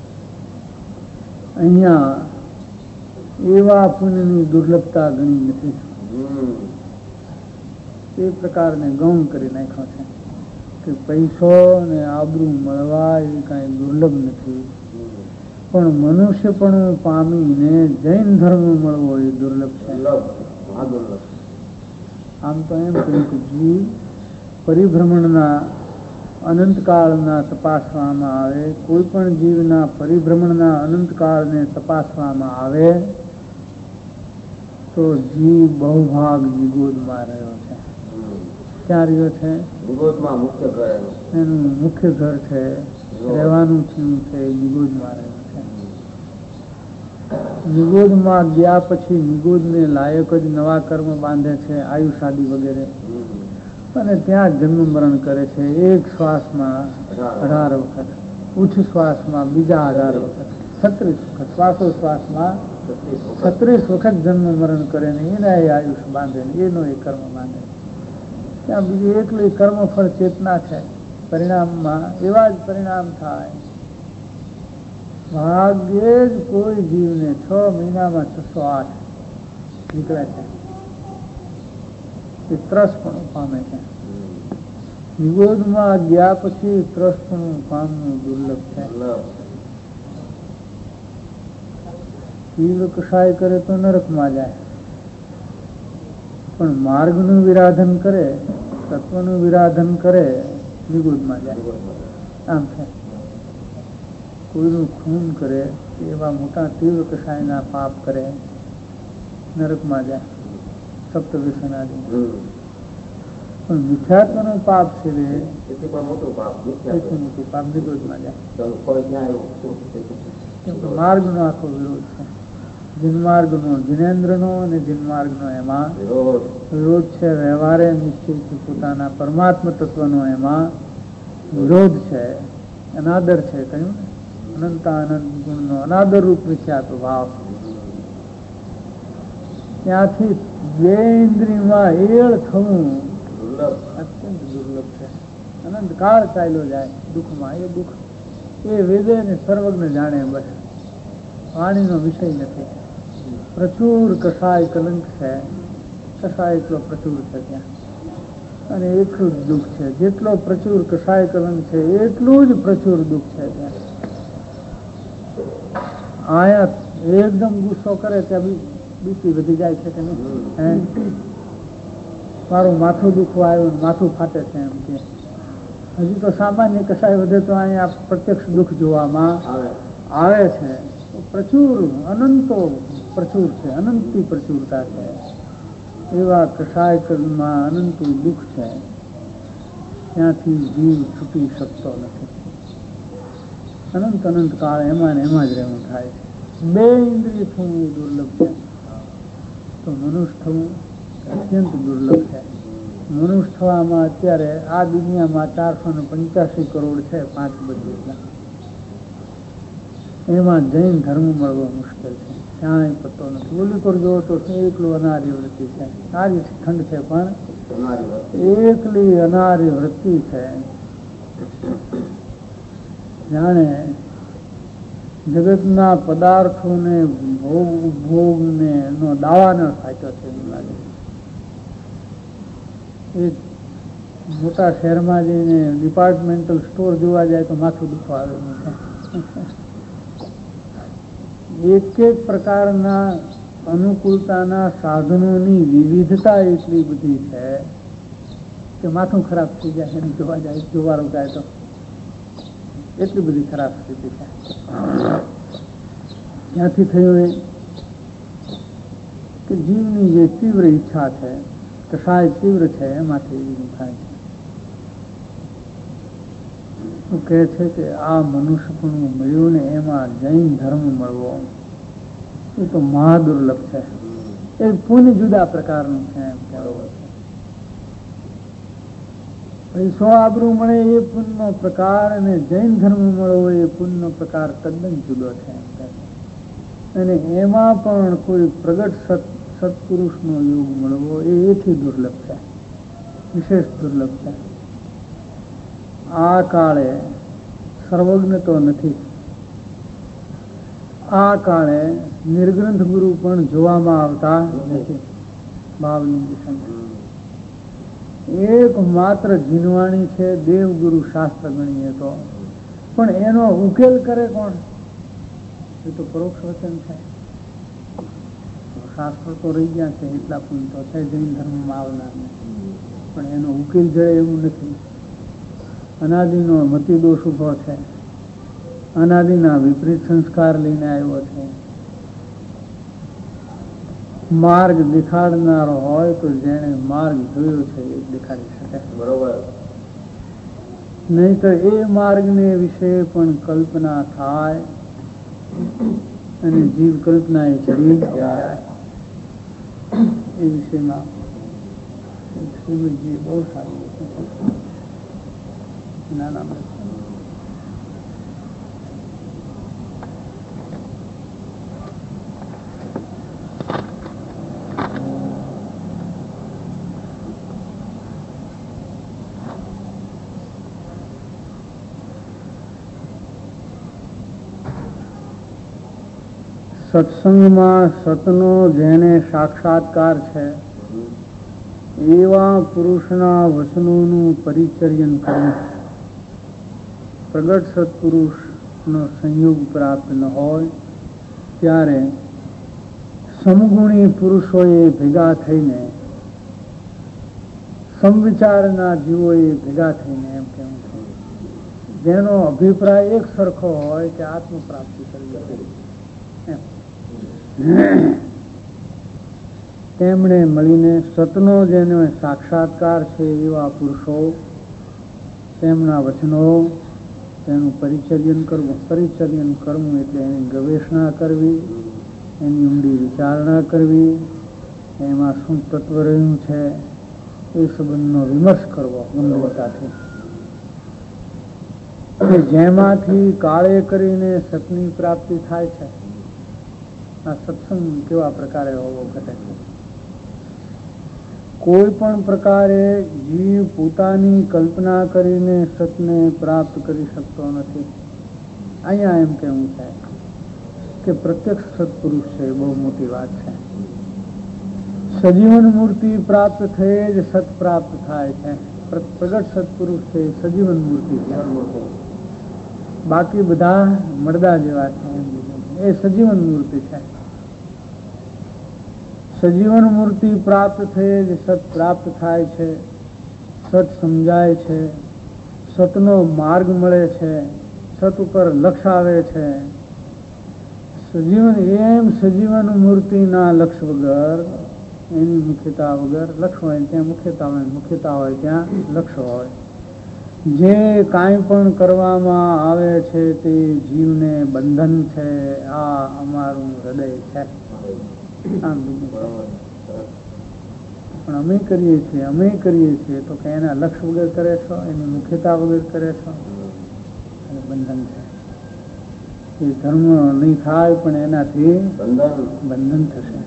અહીંયા એવા પુણ્યની દુર્લભતા ગણી નથી. એ પ્રકારને ગૌણ કરી નાખ્યો છે કે પૈસો અને આબરૂ મળવા એ કઈ દુર્લભ નથી, પણ મનુષ્યપણું પામીને જૈન ધર્મ મળવો એ દુર્લભ છે. આમ તો એમ કહ્યું કે જીવ પરિભ્રમણના અનંતકાળના તપાસવામાં આવે, કોઈ પણ જીવના પરિભ્રમણના અનંતકાળને તપાસવામાં આવે તો જીવ બહુભાગ નિગોદમાં રહ્યો છે. ક્યાં રહ્યો છે? નિગોદમાં મુખ્ય ઘર એનું મુખ્ય ઘર છે, રહેવાનું થયું છે, નિગોદમાં રહ્યો છે. નિગોદમાં ગયા પછી નિગોદને લાયક જ નવા કર્મ બાંધે છે, આયુષાદી વગેરે, અને ત્યાં જન્મ મરણ કરે છે. એક શ્વાસમાં અઢાર વખત, ઉચ્ચ શ્વાસમાં બીજા અઢાર વખત, છત્રીસ વખત, શ્વાસોશ્વાસમાં છત્રીસ વખત જન્મ મરણ કરે ને એના એ આયુષ બાંધે ને એનો એ કર્મ બાંધે. ત્યાં બીજી એકલી કર્મફળ ચેતના છે. પરિણામમાં એવા જ પરિણામ થાય. ભાગ્યે જ કોઈ જીવને છ મહિનામાં છસો આઠ નીકળે છે એ ત્રસપણું પામે છે. નિગોદમાં ગયા પછી ત્રસપણું પામવું દુર્લભ છે. તીવ્ર કષાય કરે તો નરકમાં જાય, પણ માર્ગનું વિરાધન કરે, તત્વનું વિરાધન કરે, નિગોદમાં જાય. આમ છે. કોઈનું ખૂન કરે, એવા મોટા તીવ્ર કષાયના પાપ કરે, નરકમાં જાય, સપ્ત વ્યસનાદી. પણ મિથ્યાત્વનું પાપ છે એથી પણ મોટું પાપ, મોટું પાપ નિગોદમાં જાય. માર્ગનો આખો વિરોધ છે. જિનમાર્ગનો, જિનેન્દ્રનો અને જિનમાર્ગનો એમાં વિરોધ છે. વ્યવહારે નિશ્ચયથી પોતાના પરમાત્મ તત્વનો એમાં વિરોધ છે, અનાદર છે. કહ્યું અનંતા અનંત ગુણનો અનાદર રૂપ મિથ્યાત્વ ભાવ. ત્યાંથી બે ઇન્દ્રિયમાં એળ થવું અત્યંત દુર્લભ છે. અનંત કાળ ચાલ્યો જાય દુઃખમાં. એ દુઃખ એ વેદે ને સર્વજ્ઞ જાણે, બસ વાણીનો વિષય નથી. પ્રચુર કષાય કલંક છે, કષાય એટલો પ્રચુર છે ત્યાં, અને એટલું જ દુઃખ છે. જેટલો પ્રચુર કષાય કલંક છે એટલું જ પ્રચુર દુઃખ છે ત્યાં. આયા એકદમ ગુસ્સો કરે ત્યાં બીપી વધી જાય છે કે નહીં? મારું માથું દુખવા આવ્યું, માથું ફાટે છે એમ કે. હજી તો સામાન્ય કસાય વધે તો અહીંયા પ્રત્યક્ષ દુઃખ જોવામાં આવે છે. પ્રચુર અનંતો પ્રચુર છે, અનંતી પ્રચુરતા છે. એવા કસાય કર્મમાં અનંતું દુઃખ છે. ત્યાંથી જીવ છૂટી શકતો નથી. અનંત અનંત કાળ એમાં ને એમાં જ રહેવું થાય છે. બે ઇન્દ્રિય થવું એ દુર્લભ છે, તો મનુષ્ય થવું અત્યંત દુર્લભ છે. મનુષ્ય થવામાં અત્યારે આ દુનિયામાં ચારસો ને પંચ્યાસી કરોડ છે, પાંચ બધી. એમાં જૈન ધર્મ મળવો મુશ્કેલ છે, ક્યાંય પતો નથી. ઓલું પર જોવો તો એકલું અનાર્ય વૃત્તિ છે, સારી ખંડ છે પણ એકલી અનાર્ય વૃત્તિ છે. જાણે જગતના પદાર્થોને ભોગ ઉપભોગને નો દાવાનો સાચો છે એવું લાગે. એ મોટા શહેરમાં જઈને ડિપાર્ટમેન્ટલ સ્ટોર જોવા જાય તો માથું દુખવા આવે. એક એક પ્રકારના અનુકૂળતાના સાધનોની વિવિધતા એટલી બધી છે કે માથું ખરાબ થઈ જાય એને જોવા જાય જોવાનું જાય તો એટલી બધી ખરાબ સ્થિતિ છે. ક્યાંથી થયું એ કે જીવની જે તીવ્ર ઈચ્છા છે કશાય તીવ્ર છે એમાંથી એવું થાય છે. શું કહે છે કે આ મનુષ્યપણું મળ્યું ને એમાં જૈન ધર્મ મળવો એ તો મહાદુર્લભ છે. એ પુણ્ય જુદા પ્રકારનું છે એમ કહેવાય છે. પૈસો આબરૂ મળે એ પુણ્યનો પ્રકાર અને જૈન ધર્મ મળવો એ પુણ્યનો પ્રકાર તદ્દન જુદો છે એમ કહે છે. અને એમાં પણ કોઈ પ્રગટ સત સત્પુરુષનો યોગ મળવો એ એથી દુર્લભ છે, વિશેષ દુર્લભ છે. આ કાળે સર્વજ્ઞ તો નથી. આ કાળે નિર્ગ્રંથ ગુરુ પણ જોવામાં આવતા નથી. ભાવની દિશામાં એક માત્ર જીનવાણી છે દેવગુરુ શાસ્ત્ર ગણીએ તો, પણ એનો ઉકેલ કરે કોણ? એ તો પરોક્ષ વચન છે. શાસ્ત્ર તો રહી ગયા છે એટલા પણ તો છે જૈન ધર્મમાં આવનાર, પણ એનો ઉકેલ જડે એવું નથી. અનાદિનો મતિ દોષ ઉભો છે, અનાદિના વિપરીત સંસ્કાર લઈને આવ્યો છે. માર્ગ દેખાડનારો હોય તો જેને માર્ગ જોયો છે એ દેખાડી શકે, બરોબર. નહીં તો એ માર્ગને વિશે પણ કલ્પના થાય અને જીવ કલ્પના એ ચડી જાય. એ વિષયમાં શ્રીમદજી બહુ સારું નાના સત્સંગમાં સતનો જેને સાક્ષાત્કાર છે એવા પુરુષના વચનોનું પરિચર્યન કરવું. પ્રગટ સત્પુરુષનો સંયોગ પ્રાપ્ત ન હોય ત્યારે સમગુણી પુરુષોએ ભેગા થઈને, સમવિચારના જીવોએ ભેગા થઈને એમ કહેવું છે, જેનો અભિપ્રાય એક સરખો હોય કે આત્મ પ્રાપ્તિ કરવી એમ, તેમણે મળીને સતનો જેનો સાક્ષાત્કાર છે એવા પુરુષો, તેમના વચનો, તેનું પરિચર્યન કરવું. પરિચર્યન કરવું એટલે એની ગવેષણા કરવી, એની ઊંડી વિચારણા કરવી, એમાં શું તત્વ રહ્યું છે એ સંબંધનો વિમર્શ કરવો ગંભીરતાથી, જેમાંથી કાળે કરીને સતની પ્રાપ્તિ થાય છે. આ સત્સંગ કેવા પ્રકારે હોવો ઘટે છે? કોઈ પણ પ્રકારે જીવ પોતાની કલ્પના કરીને સતને પ્રાપ્ત કરી શકતો નથી. અહીંયા એમ કેવું છે કે પ્રત્યક્ષ સત્પુરુષ છે, બહુ મોટી વાત છે. સજીવન મૂર્તિ પ્રાપ્ત થઈ જ સત પ્રાપ્ત થાય છે. પ્રગટ સત્પુરુષ છે સજીવન મૂર્તિ છે, બાકી બધા મળદા જેવા છે. એ સજીવન મૂર્તિ છે. સજીવન મૂર્તિ પ્રાપ્ત થઈ જ સત પ્રાપ્ત થાય છે, સત સમજાય છે, સતનો માર્ગ મળે છે, સત ઉપર લક્ષ આવે છે. સજીવન એમ સજીવન મૂર્તિના લક્ષ વગર, એની મુખ્યતા વગર, લક્ષ હોય ત્યાં મુખ્યતા હોય, મુખ્યતા હોય ત્યાં લક્ષ હોય. જે કાંઈ પણ કરવામાં આવે છે તે જીવને બંધન છે. આ અમારું હૃદય છે. પણ અમે કરીએ છીએ અમે કરીએ છીએ તો કે એના લક્ષ વગર કરે છો, એની મુખ્યતા વગર કરે છો, બંધન છે. એ ધર્મ નહીં થાય પણ એનાથી બંધન થશે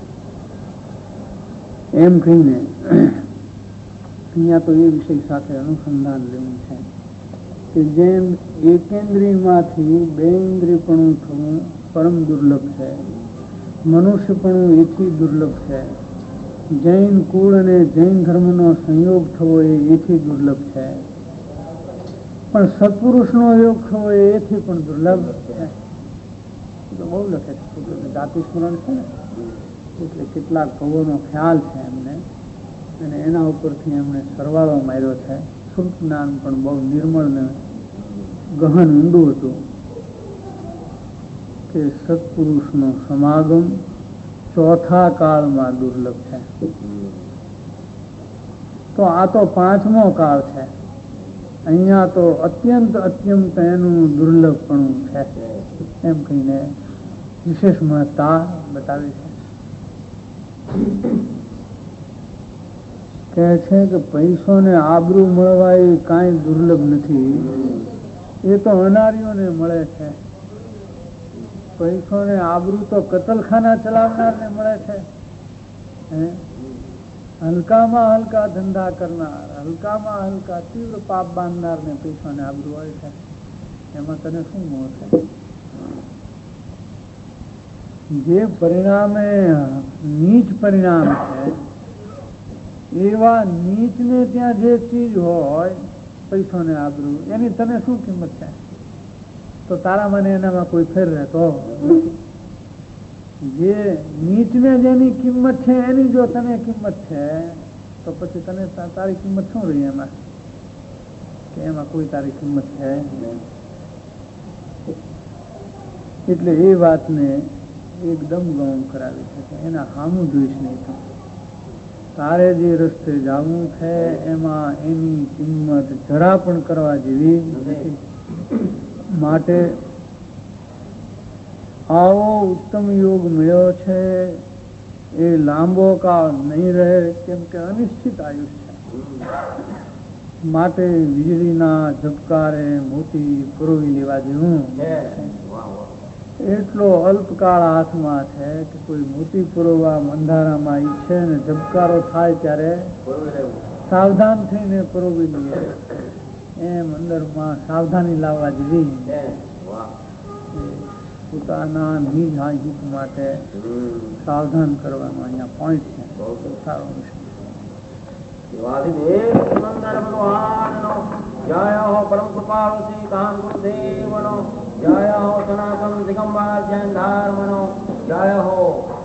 એમ કહીને અહીંયા તો એ વિષય સાથે અનુસંધાન લેવું છે કે જેમ એકેન્દ્રિયમાંથી બે ઇન્દ્રિયપણું થવું પરમ દુર્લભ છે, મનુષ્યપણું એથી દુર્લભ છે, જૈન કુળ અને જૈન ધર્મનો સંયોગ થવો એ એથી દુર્લભ છે, પણ સત્પુરુષનો યોગ થવો એ એથી પણ દુર્લભ છે. તો બહુ લખે છે, જાતિ સ્મરણ છે ને, એટલે કેટલાક કવોનો ખ્યાલ છે એમને, અને એના ઉપરથી એમણે સરવાળો માર્યો છે. શુલ્ક જ્ઞાન પણ બહુ નિર્મળ ને ગહન ઊંડું હતું કે સત્પુરુષનો સમાગમ ચોથા કાળમાં દુર્લભ છે. તો આ તો પાંચમો કાળ છે, અહીંયા તો અત્યંત અત્યંત એનું દુર્લભપણું છે એમ કહીને વિશેષ મહત્તા બતાવી છે. કહે છે કે પૈસો ને આબરૂ મળવા એ કાંઈ દુર્લભ નથી, એ તો અનારીઓને મળે છે. પૈસો ને આબરૂ તો કતલખાના ચલાવનારને મળે છે. હલકામાં હલકા ધંધા કરનાર, હલકામાં હલકા તીવ્ર પાપ બાંધનારને પૈસો ને આબરૂ હોય છે. એમાં તને શું મોહ છે? જે પરિણામે નીચ પરિણામ છે એવા નીચને ત્યાં જે ચીજ હોય પૈસો ને આબરૂ, એની તને શું કિંમત છે? તો તારા મને એનામાં કોઈ ફેર રહેતો. જે નીચને જેની કિંમત છે એની જો તને કિંમત છે તો પછી તને તારી કિંમત શું રહી એમાં? કે એમાં કોઈ તારી કિંમત છે. એટલે એ વાતને એકદમ ગૌણ કરાવી છે કે એના હામું જોઈશ નહીં. તો તારે જે રસ્તે જવું છે એમાં એની કિંમત જરા પણ કરવા જેવી નથી. માટે આવો ઉત્તમ યોગ મળ્યો છે એ લાંબો કાળ નહીં રહે, કેમ કે અનિશ્ચિત આયુષ્ય છે. માટે વીજળીના ઝબકારે મોતી પરોવી લેવા જેવું એટલો અલ્પકાળ હાથમાં છે કે કોઈ મોતી પુરવવા અંધારામાં ઈચ્છે ને ઝબકારો થાય ત્યારે સાવધાન થઈને પરોવી લઈએ. એમ અંદરમાં સાવધાની લાવવા જેવી પોતાના નિજ હિત માટે સાવધાન કરવાનો અહીંયા પોઈન્ટ છે. સારો વિષય. જય હો પરમ કૃપાળુ શ્રી કાન ગુરુદેવનો, જય હો સનાતન દિગંબર જૈન ધર્મનો, જય હો.